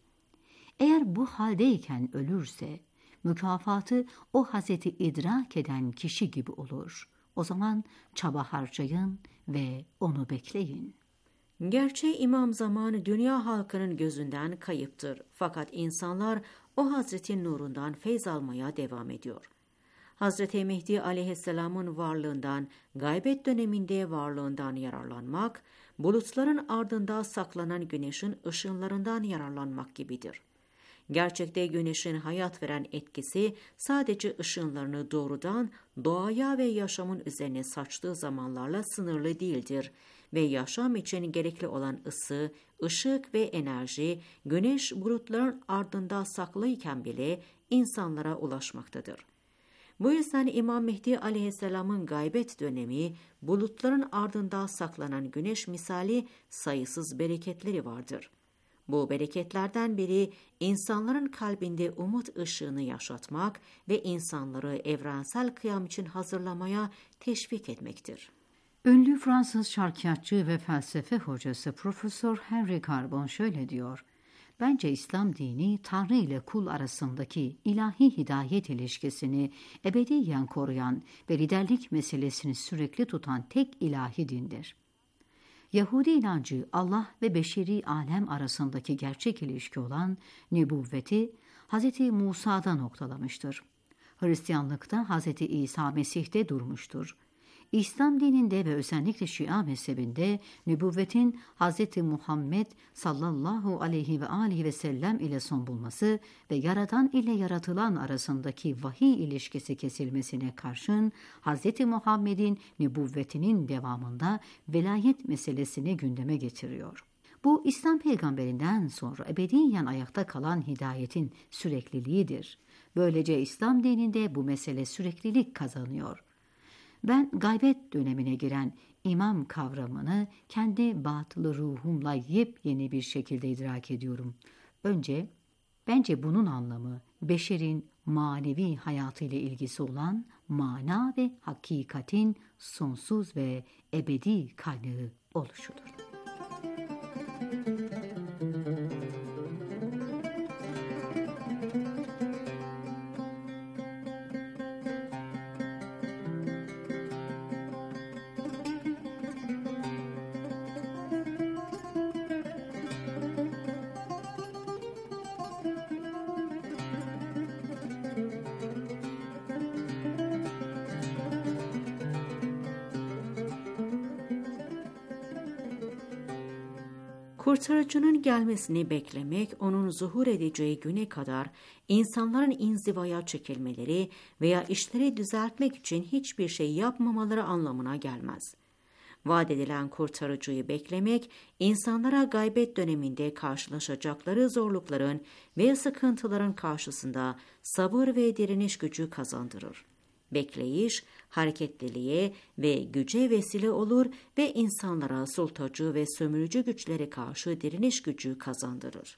Eğer bu haldeyken ölürse, mükafatı o hazreti idrak eden kişi gibi olur. O zaman çaba harcayın ve onu bekleyin. Gerçi İmam Zaman dünya halkının gözünden kayıptır. Fakat insanlar o hazretin nurundan feyz almaya devam ediyor. Hazreti Mehdi aleyhisselamın varlığından, gaybet döneminde varlığından yararlanmak, bulutların ardında saklanan güneşin ışınlarından yararlanmak gibidir. Gerçekte güneşin hayat veren etkisi sadece ışınlarını doğrudan doğaya ve yaşamın üzerine saçtığı zamanlarla sınırlı değildir ve yaşam için gerekli olan ısı, ışık ve enerji güneş bulutların ardında saklıyken bile insanlara ulaşmaktadır. Bu yüzden İmam Mehdi aleyhisselamın gaybet dönemi bulutların ardında saklanan güneş misali sayısız bereketleri vardır. Bu bereketlerden biri insanların kalbinde umut ışığını yaşatmak ve insanları evrensel kıyam için hazırlamaya teşvik etmektir. Ünlü Fransız şarkiyatçı ve felsefe hocası Profesör Henry Carbon şöyle diyor. Bence İslam dini Tanrı ile kul arasındaki ilahi hidayet ilişkisini ebediyen koruyan ve liderlik meselesini sürekli tutan tek ilahi dindir. Yahudi inancı Allah ve beşeri alem arasındaki gerçek ilişki olan nübüvveti Hz. Musa'da noktalamıştır. Hristiyanlıkta Hz. İsa Mesih'te durmuştur. İslam dininde ve özellikle Şia mezhebinde nübüvvetin Hz. Muhammed sallallahu aleyhi ve aleyhi ve sellem ile son bulması ve yaradan ile yaratılan arasındaki vahiy ilişkisi kesilmesine karşın Hz. Muhammed'in nübüvvetinin devamında velayet meselesini gündeme getiriyor. Bu İslam peygamberinden sonra ebediyen ayakta kalan hidayetin sürekliliğidir. Böylece İslam dininde bu mesele süreklilik kazanıyor. Ben gaybet dönemine giren imam kavramını kendi batılı ruhumla yepyeni bir şekilde idrak ediyorum. Önce, bence bunun anlamı beşerin manevi hayatıyla ilgisi olan mana ve hakikatin sonsuz ve ebedi kaynağı oluşudur. Kurtarıcının gelmesini beklemek, onun zuhur edeceği güne kadar insanların inzivaya çekilmeleri veya işleri düzeltmek için hiçbir şey yapmamaları anlamına gelmez. Vaat edilen kurtarıcıyı beklemek, insanlara gaybet döneminde karşılaşacakları zorlukların ve sıkıntıların karşısında sabır ve direniş gücü kazandırır. Bekleyiş, hareketliliğe ve güce vesile olur ve insanlara sultacı ve sömürücü güçlere karşı direniş gücü kazandırır.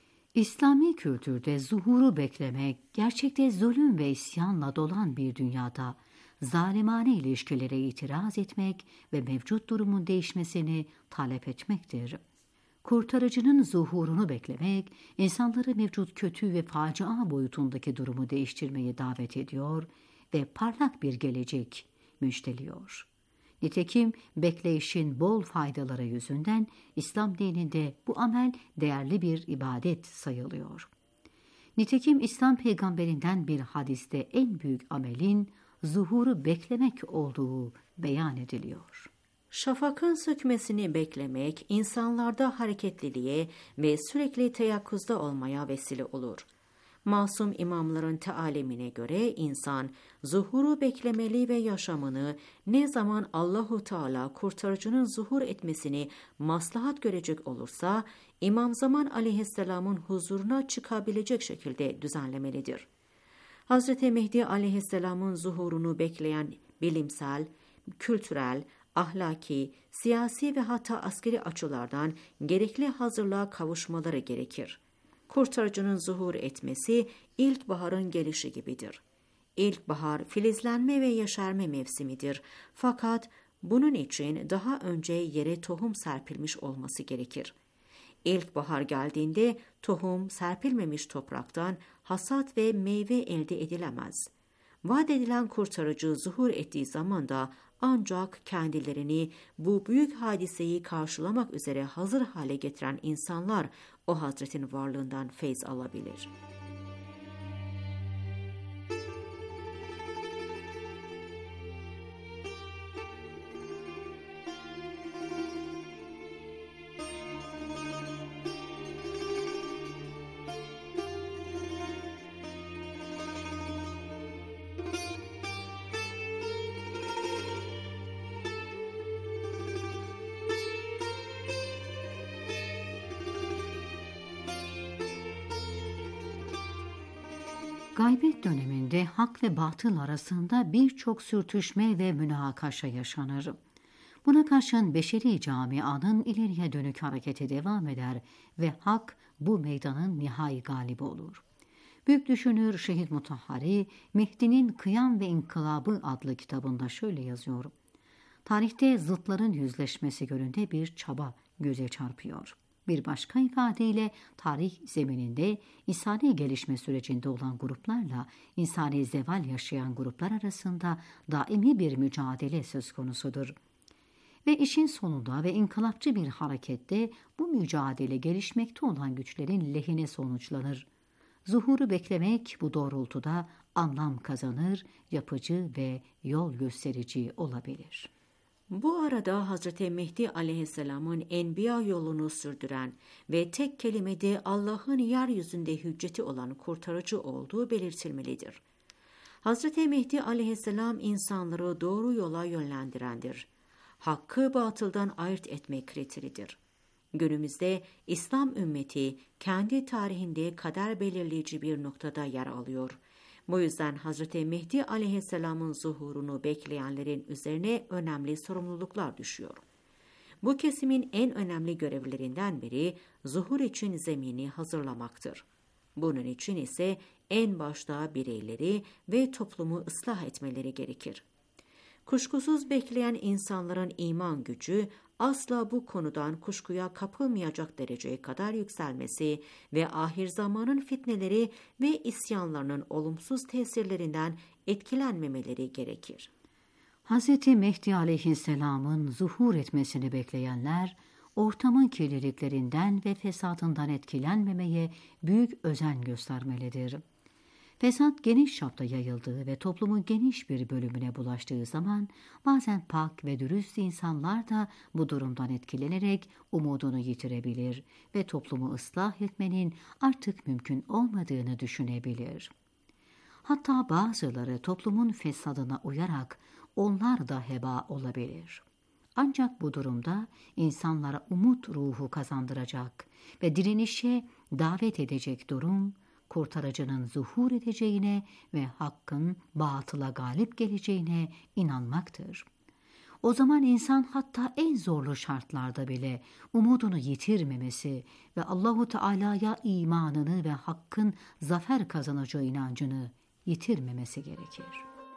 İslami kültürde zuhuru beklemek, gerçekte zulüm ve isyanla dolan bir dünyada zalimane ilişkilere itiraz etmek ve mevcut durumun değişmesini talep etmektir. Kurtarıcının zuhurunu beklemek, insanları mevcut kötü ve facia boyutundaki durumu değiştirmeye davet ediyor ve parlak bir gelecek müjdeliyor. Nitekim bekleyişin bol faydaları yüzünden İslam dininde bu amel değerli bir ibadet sayılıyor. Nitekim İslam peygamberinden bir hadiste en büyük amelin zuhuru beklemek olduğu beyan ediliyor. Şafakın sökmesini beklemek, insanlarda hareketliliğe ve sürekli teyakkuzda olmaya vesile olur. Masum imamların talimine göre insan zuhuru beklemeli ve yaşamını ne zaman Allahu Teala kurtarıcının zuhur etmesini maslahat görecek olursa İmam Zaman aleyhisselamın huzuruna çıkabilecek şekilde düzenlemelidir. Hazreti Mehdi aleyhisselamın zuhurunu bekleyen bilimsel, kültürel, ahlaki, siyasi ve hatta askeri açılardan gerekli hazırlığa kavuşmaları gerekir. Kurtarıcının zuhur etmesi ilkbaharın gelişi gibidir. İlkbahar filizlenme ve yeşerme mevsimidir. Fakat bunun için daha önce yere tohum serpilmiş olması gerekir. İlkbahar geldiğinde tohum serpilmemiş topraktan hasat ve meyve elde edilemez. Vaat edilen kurtarıcı zuhur ettiği zaman da ancak kendilerini bu büyük hadiseyi karşılamak üzere hazır hale getiren insanlar o Hazretin varlığından feyz alabilir. Gaybet döneminde hak ve batıl arasında birçok sürtüşme ve münakaşa yaşanır. Buna karşın beşeri camianın ileriye dönük harekete devam eder ve hak bu meydanın nihai galibi olur. Büyük düşünür Şehit Mutahhari, Mehdi'nin Kıyam ve İnkılabı adlı kitabında şöyle yazıyor. Tarihte zıtların yüzleşmesi yönünde bir çaba göze çarpıyor. Bir başka ifadeyle tarih zemininde insani gelişme sürecinde olan gruplarla insani zeval yaşayan gruplar arasında daimi bir mücadele söz konusudur. Ve işin sonunda ve inkılapçı bir harekette bu mücadele gelişmekte olan güçlerin lehine sonuçlanır. Zuhuru beklemek bu doğrultuda anlam kazanır, yapıcı ve yol gösterici olabilir. Bu arada Hazreti Mehdi aleyhisselamın enbiya yolunu sürdüren ve tek kelimede Allah'ın yeryüzünde hücceti olan kurtarıcı olduğu belirtilmelidir. Hazreti Mehdi aleyhisselam insanları doğru yola yönlendirendir. Hakkı batıldan ayırt etme kriteridir. Günümüzde İslam ümmeti kendi tarihinde kader belirleyici bir noktada yer alıyor. Bu yüzden Hazreti Mehdi aleyhisselamın zuhurunu bekleyenlerin üzerine önemli sorumluluklar düşüyor. Bu kesimin en önemli görevlerinden biri zuhur için zemini hazırlamaktır. Bunun için ise en başta bireyleri ve toplumu ıslah etmeleri gerekir. Kuşkusuz bekleyen insanların iman gücü asla bu konudan kuşkuya kapılmayacak dereceye kadar yükselmesi ve ahir zamanın fitneleri ve isyanlarının olumsuz tesirlerinden etkilenmemeleri gerekir. Hz. Mehdi aleyhisselamın zuhur etmesini bekleyenler, ortamın kirliliklerinden ve fesatından etkilenmemeye büyük özen göstermelidir. Fesat geniş çapta yayıldığı ve toplumun geniş bir bölümüne bulaştığı zaman bazen pak ve dürüst insanlar da bu durumdan etkilenerek umudunu yitirebilir ve toplumu ıslah etmenin artık mümkün olmadığını düşünebilir. Hatta bazıları toplumun fesadına uyarak onlar da heba olabilir. Ancak bu durumda insanlara umut ruhu kazandıracak ve direnişe davet edecek durum, kurtarıcının zuhur edeceğine ve hakkın batıla galip geleceğine inanmaktır. O zaman insan hatta en zorlu şartlarda bile umudunu yitirmemesi ve Allahu Teala'ya imanını ve hakkın zafer kazanacağı inancını yitirmemesi gerekir.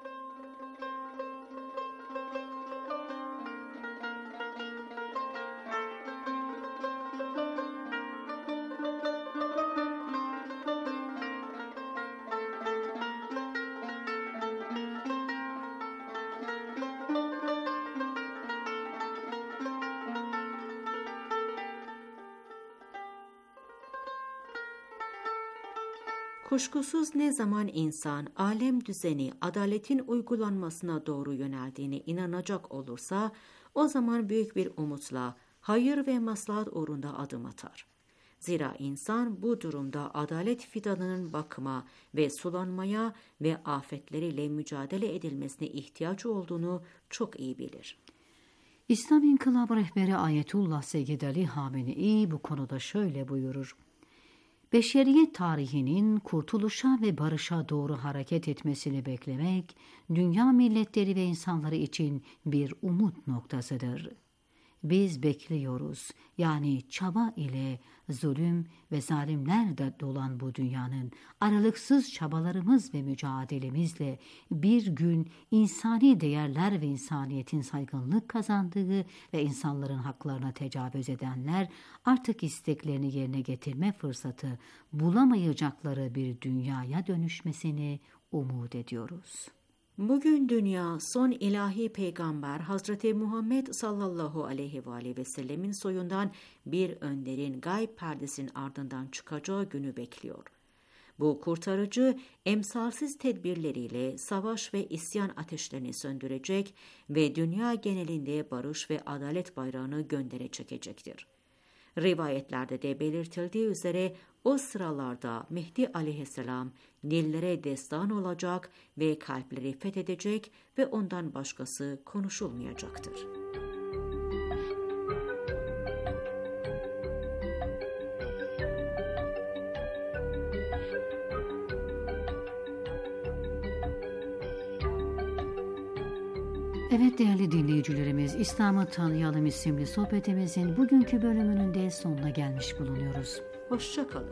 Kuşkusuz ne zaman insan alem düzeni adaletin uygulanmasına doğru yöneldiğine inanacak olursa o zaman büyük bir umutla hayır ve maslahat uğrunda adım atar. Zira insan bu durumda adalet fidanının bakıma ve sulanmaya ve afetleriyle mücadele edilmesine ihtiyaç olduğunu çok iyi bilir. İslam İnkılabı rehberi Ayetullah Seyyid Ali Hamenei bu konuda şöyle buyurur. Beşeriyet tarihinin kurtuluşa ve barışa doğru hareket etmesini beklemek, dünya milletleri ve insanları için bir umut noktasıdır. Biz bekliyoruz, yani çaba ile zulüm ve zalimler de dolan bu dünyanın aralıksız çabalarımız ve mücadelemizle bir gün insani değerler ve insaniyetin saygınlık kazandığı ve insanların haklarına tecavüz edenler artık isteklerini yerine getirme fırsatı bulamayacakları bir dünyaya dönüşmesini umut ediyoruz. Bugün dünya son ilahi peygamber Hazreti Muhammed sallallahu aleyhi ve aleyhi ve sellemin soyundan bir önderin gayb perdesinin ardından çıkacağı günü bekliyor. Bu kurtarıcı emsalsiz tedbirleriyle savaş ve isyan ateşlerini söndürecek ve dünya genelinde barış ve adalet bayrağını göndere çekecektir. Rivayetlerde de belirtildiği üzere o sıralarda Mehdi aleyhisselam dillere destan olacak ve kalpleri fethedecek ve ondan başkası konuşulmayacaktır. Evet değerli dinleyicilerimiz, İslam'ı Tanıyalım isimli sohbetimizin bugünkü bölümünün de sonuna gelmiş bulunuyoruz. Hoşça kalın.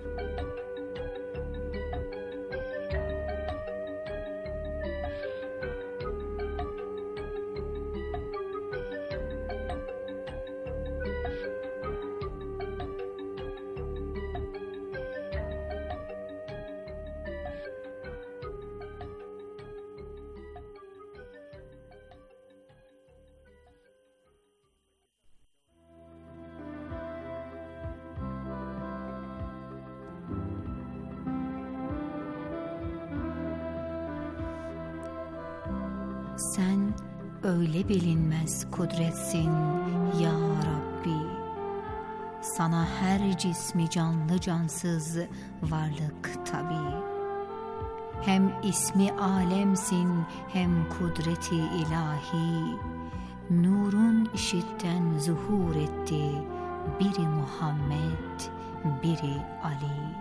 Sen öyle bilinmez kudretsin ya Rabbi. Sana her cismi canlı cansız varlık tabi. Hem ismi alemsin hem kudreti ilahi. Nurun işitten zuhur etti. Biri Muhammed, biri Ali.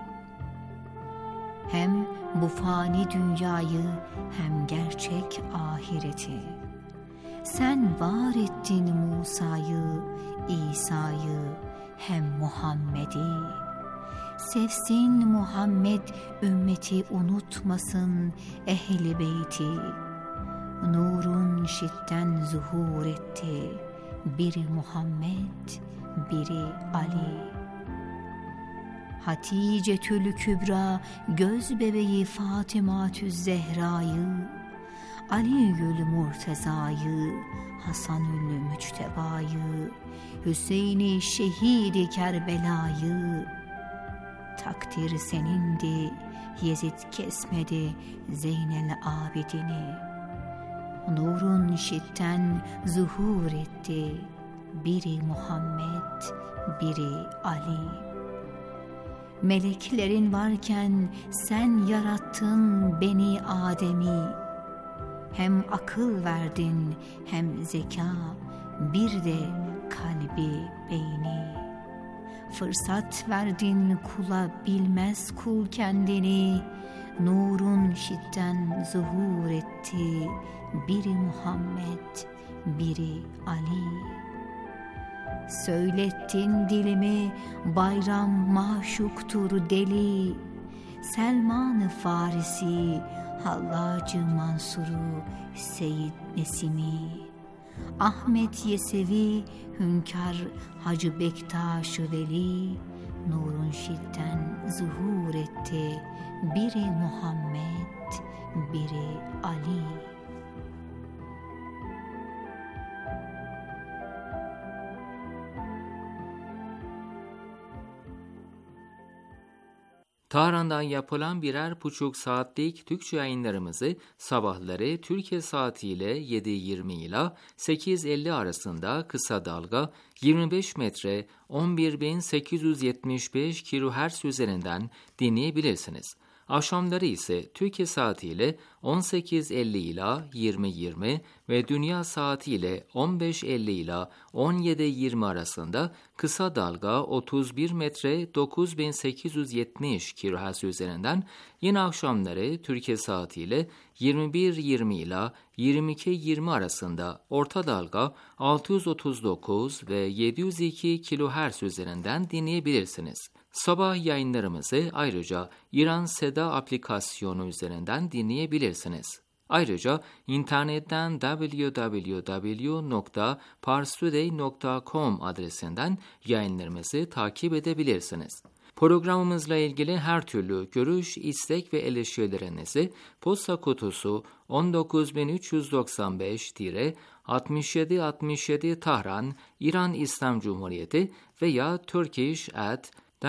Hem bu fani dünyayı hem gerçek ahireti. Sen var ettin Musa'yı, İsa'yı hem Muhammed'i. Sevsin Muhammed ümmeti unutmasın ehli beyti. Nurun şitten zuhur etti. Biri Muhammed, biri Ali. Haticetül Kübra göz bebeği Fatımatüz Zehra'yı, Ali'ül Murteza'yı, Hasanül Müçteba'yı, Hüseyin-i Şehid-i Kerbela'yı. Takdir senindi, Yezid kesmedi Zeynel Abidin'i. Nurun şitten zuhur etti, biri Muhammed, biri Ali. Meleklerin varken sen yarattın beni Adem'i. Hem akıl verdin hem zeka bir de kalbi beyni. Fırsat verdin kula bilmez kul kendini, nurun şidden zuhur etti, biri Muhammed, biri Ali. Söylettin dilimi bayram maşuktur deli, Selman-ı Farisi, Hallacı Mansur'u, Seyyid Nesimi, Ahmet Yesevi, Hünkar Hacı Bektaş-ı Veli, nurun şidden zuhur etti, biri Muhammed, biri Ali. Tahran'dan yapılan birer buçuk saatlik Türkçe yayınlarımızı sabahları Türkiye saatiyle yedi yirmi ile sekiz elli arasında kısa dalga yirmi beş metre on bir bin sekiz yüz yetmiş beş kilohertz üzerinden dinleyebilirsiniz. Akşamları ise Türkiye saatiyle on sekiz elli ile yirmi yirmi ve dünya saatiyle on beş elli ile on yedi yirmi arasında kısa dalga otuz bir metre dokuz bin sekiz yüz yetmiş kilohertz üzerinden, yine akşamları Türkiye saatiyle yirmi bir yirmi ile yirmi iki yirmi arasında orta dalga altı yüz otuz dokuz ve yedi yüz iki kilohertz üzerinden dinleyebilirsiniz. Sabah yayınlarımızı ayrıca İran Seda aplikasyonu üzerinden dinleyebilirsiniz. Ayrıca internetten double-u double-u double-u nokta parstoday nokta com adresinden yayınlarımızı takip edebilirsiniz. Programımızla ilgili her türlü görüş, istek ve eleştirilerinizi posta kutusu on dokuz bin üç yüz doksan beş altmış yedi altmış yedi Tahran, İran İslam Cumhuriyeti veya turkish at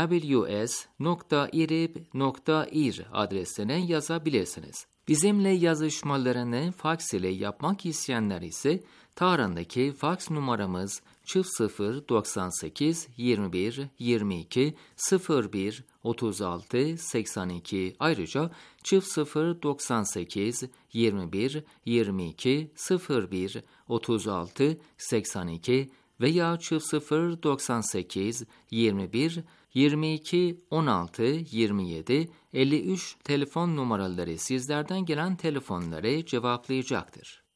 w s nokta irib nokta ir adresine yazabilirsiniz. Bizimle yazışmalarını faks ile yapmak isteyenler ise Tahran'daki faks numaramız çift sıfır doksan sekiz yirmi bir yirmi iki sıfır bir otuz altı seksen iki, ayrıca çift sıfır doksan sekiz yirmi bir yirmi iki sıfır bir otuz altı seksen iki veya çift sıfır doksan sekiz yirmi bir yirmi iki on altı yirmi yedi elli üç telefon numaraları sizlerden gelen telefonları cevaplayacaktır.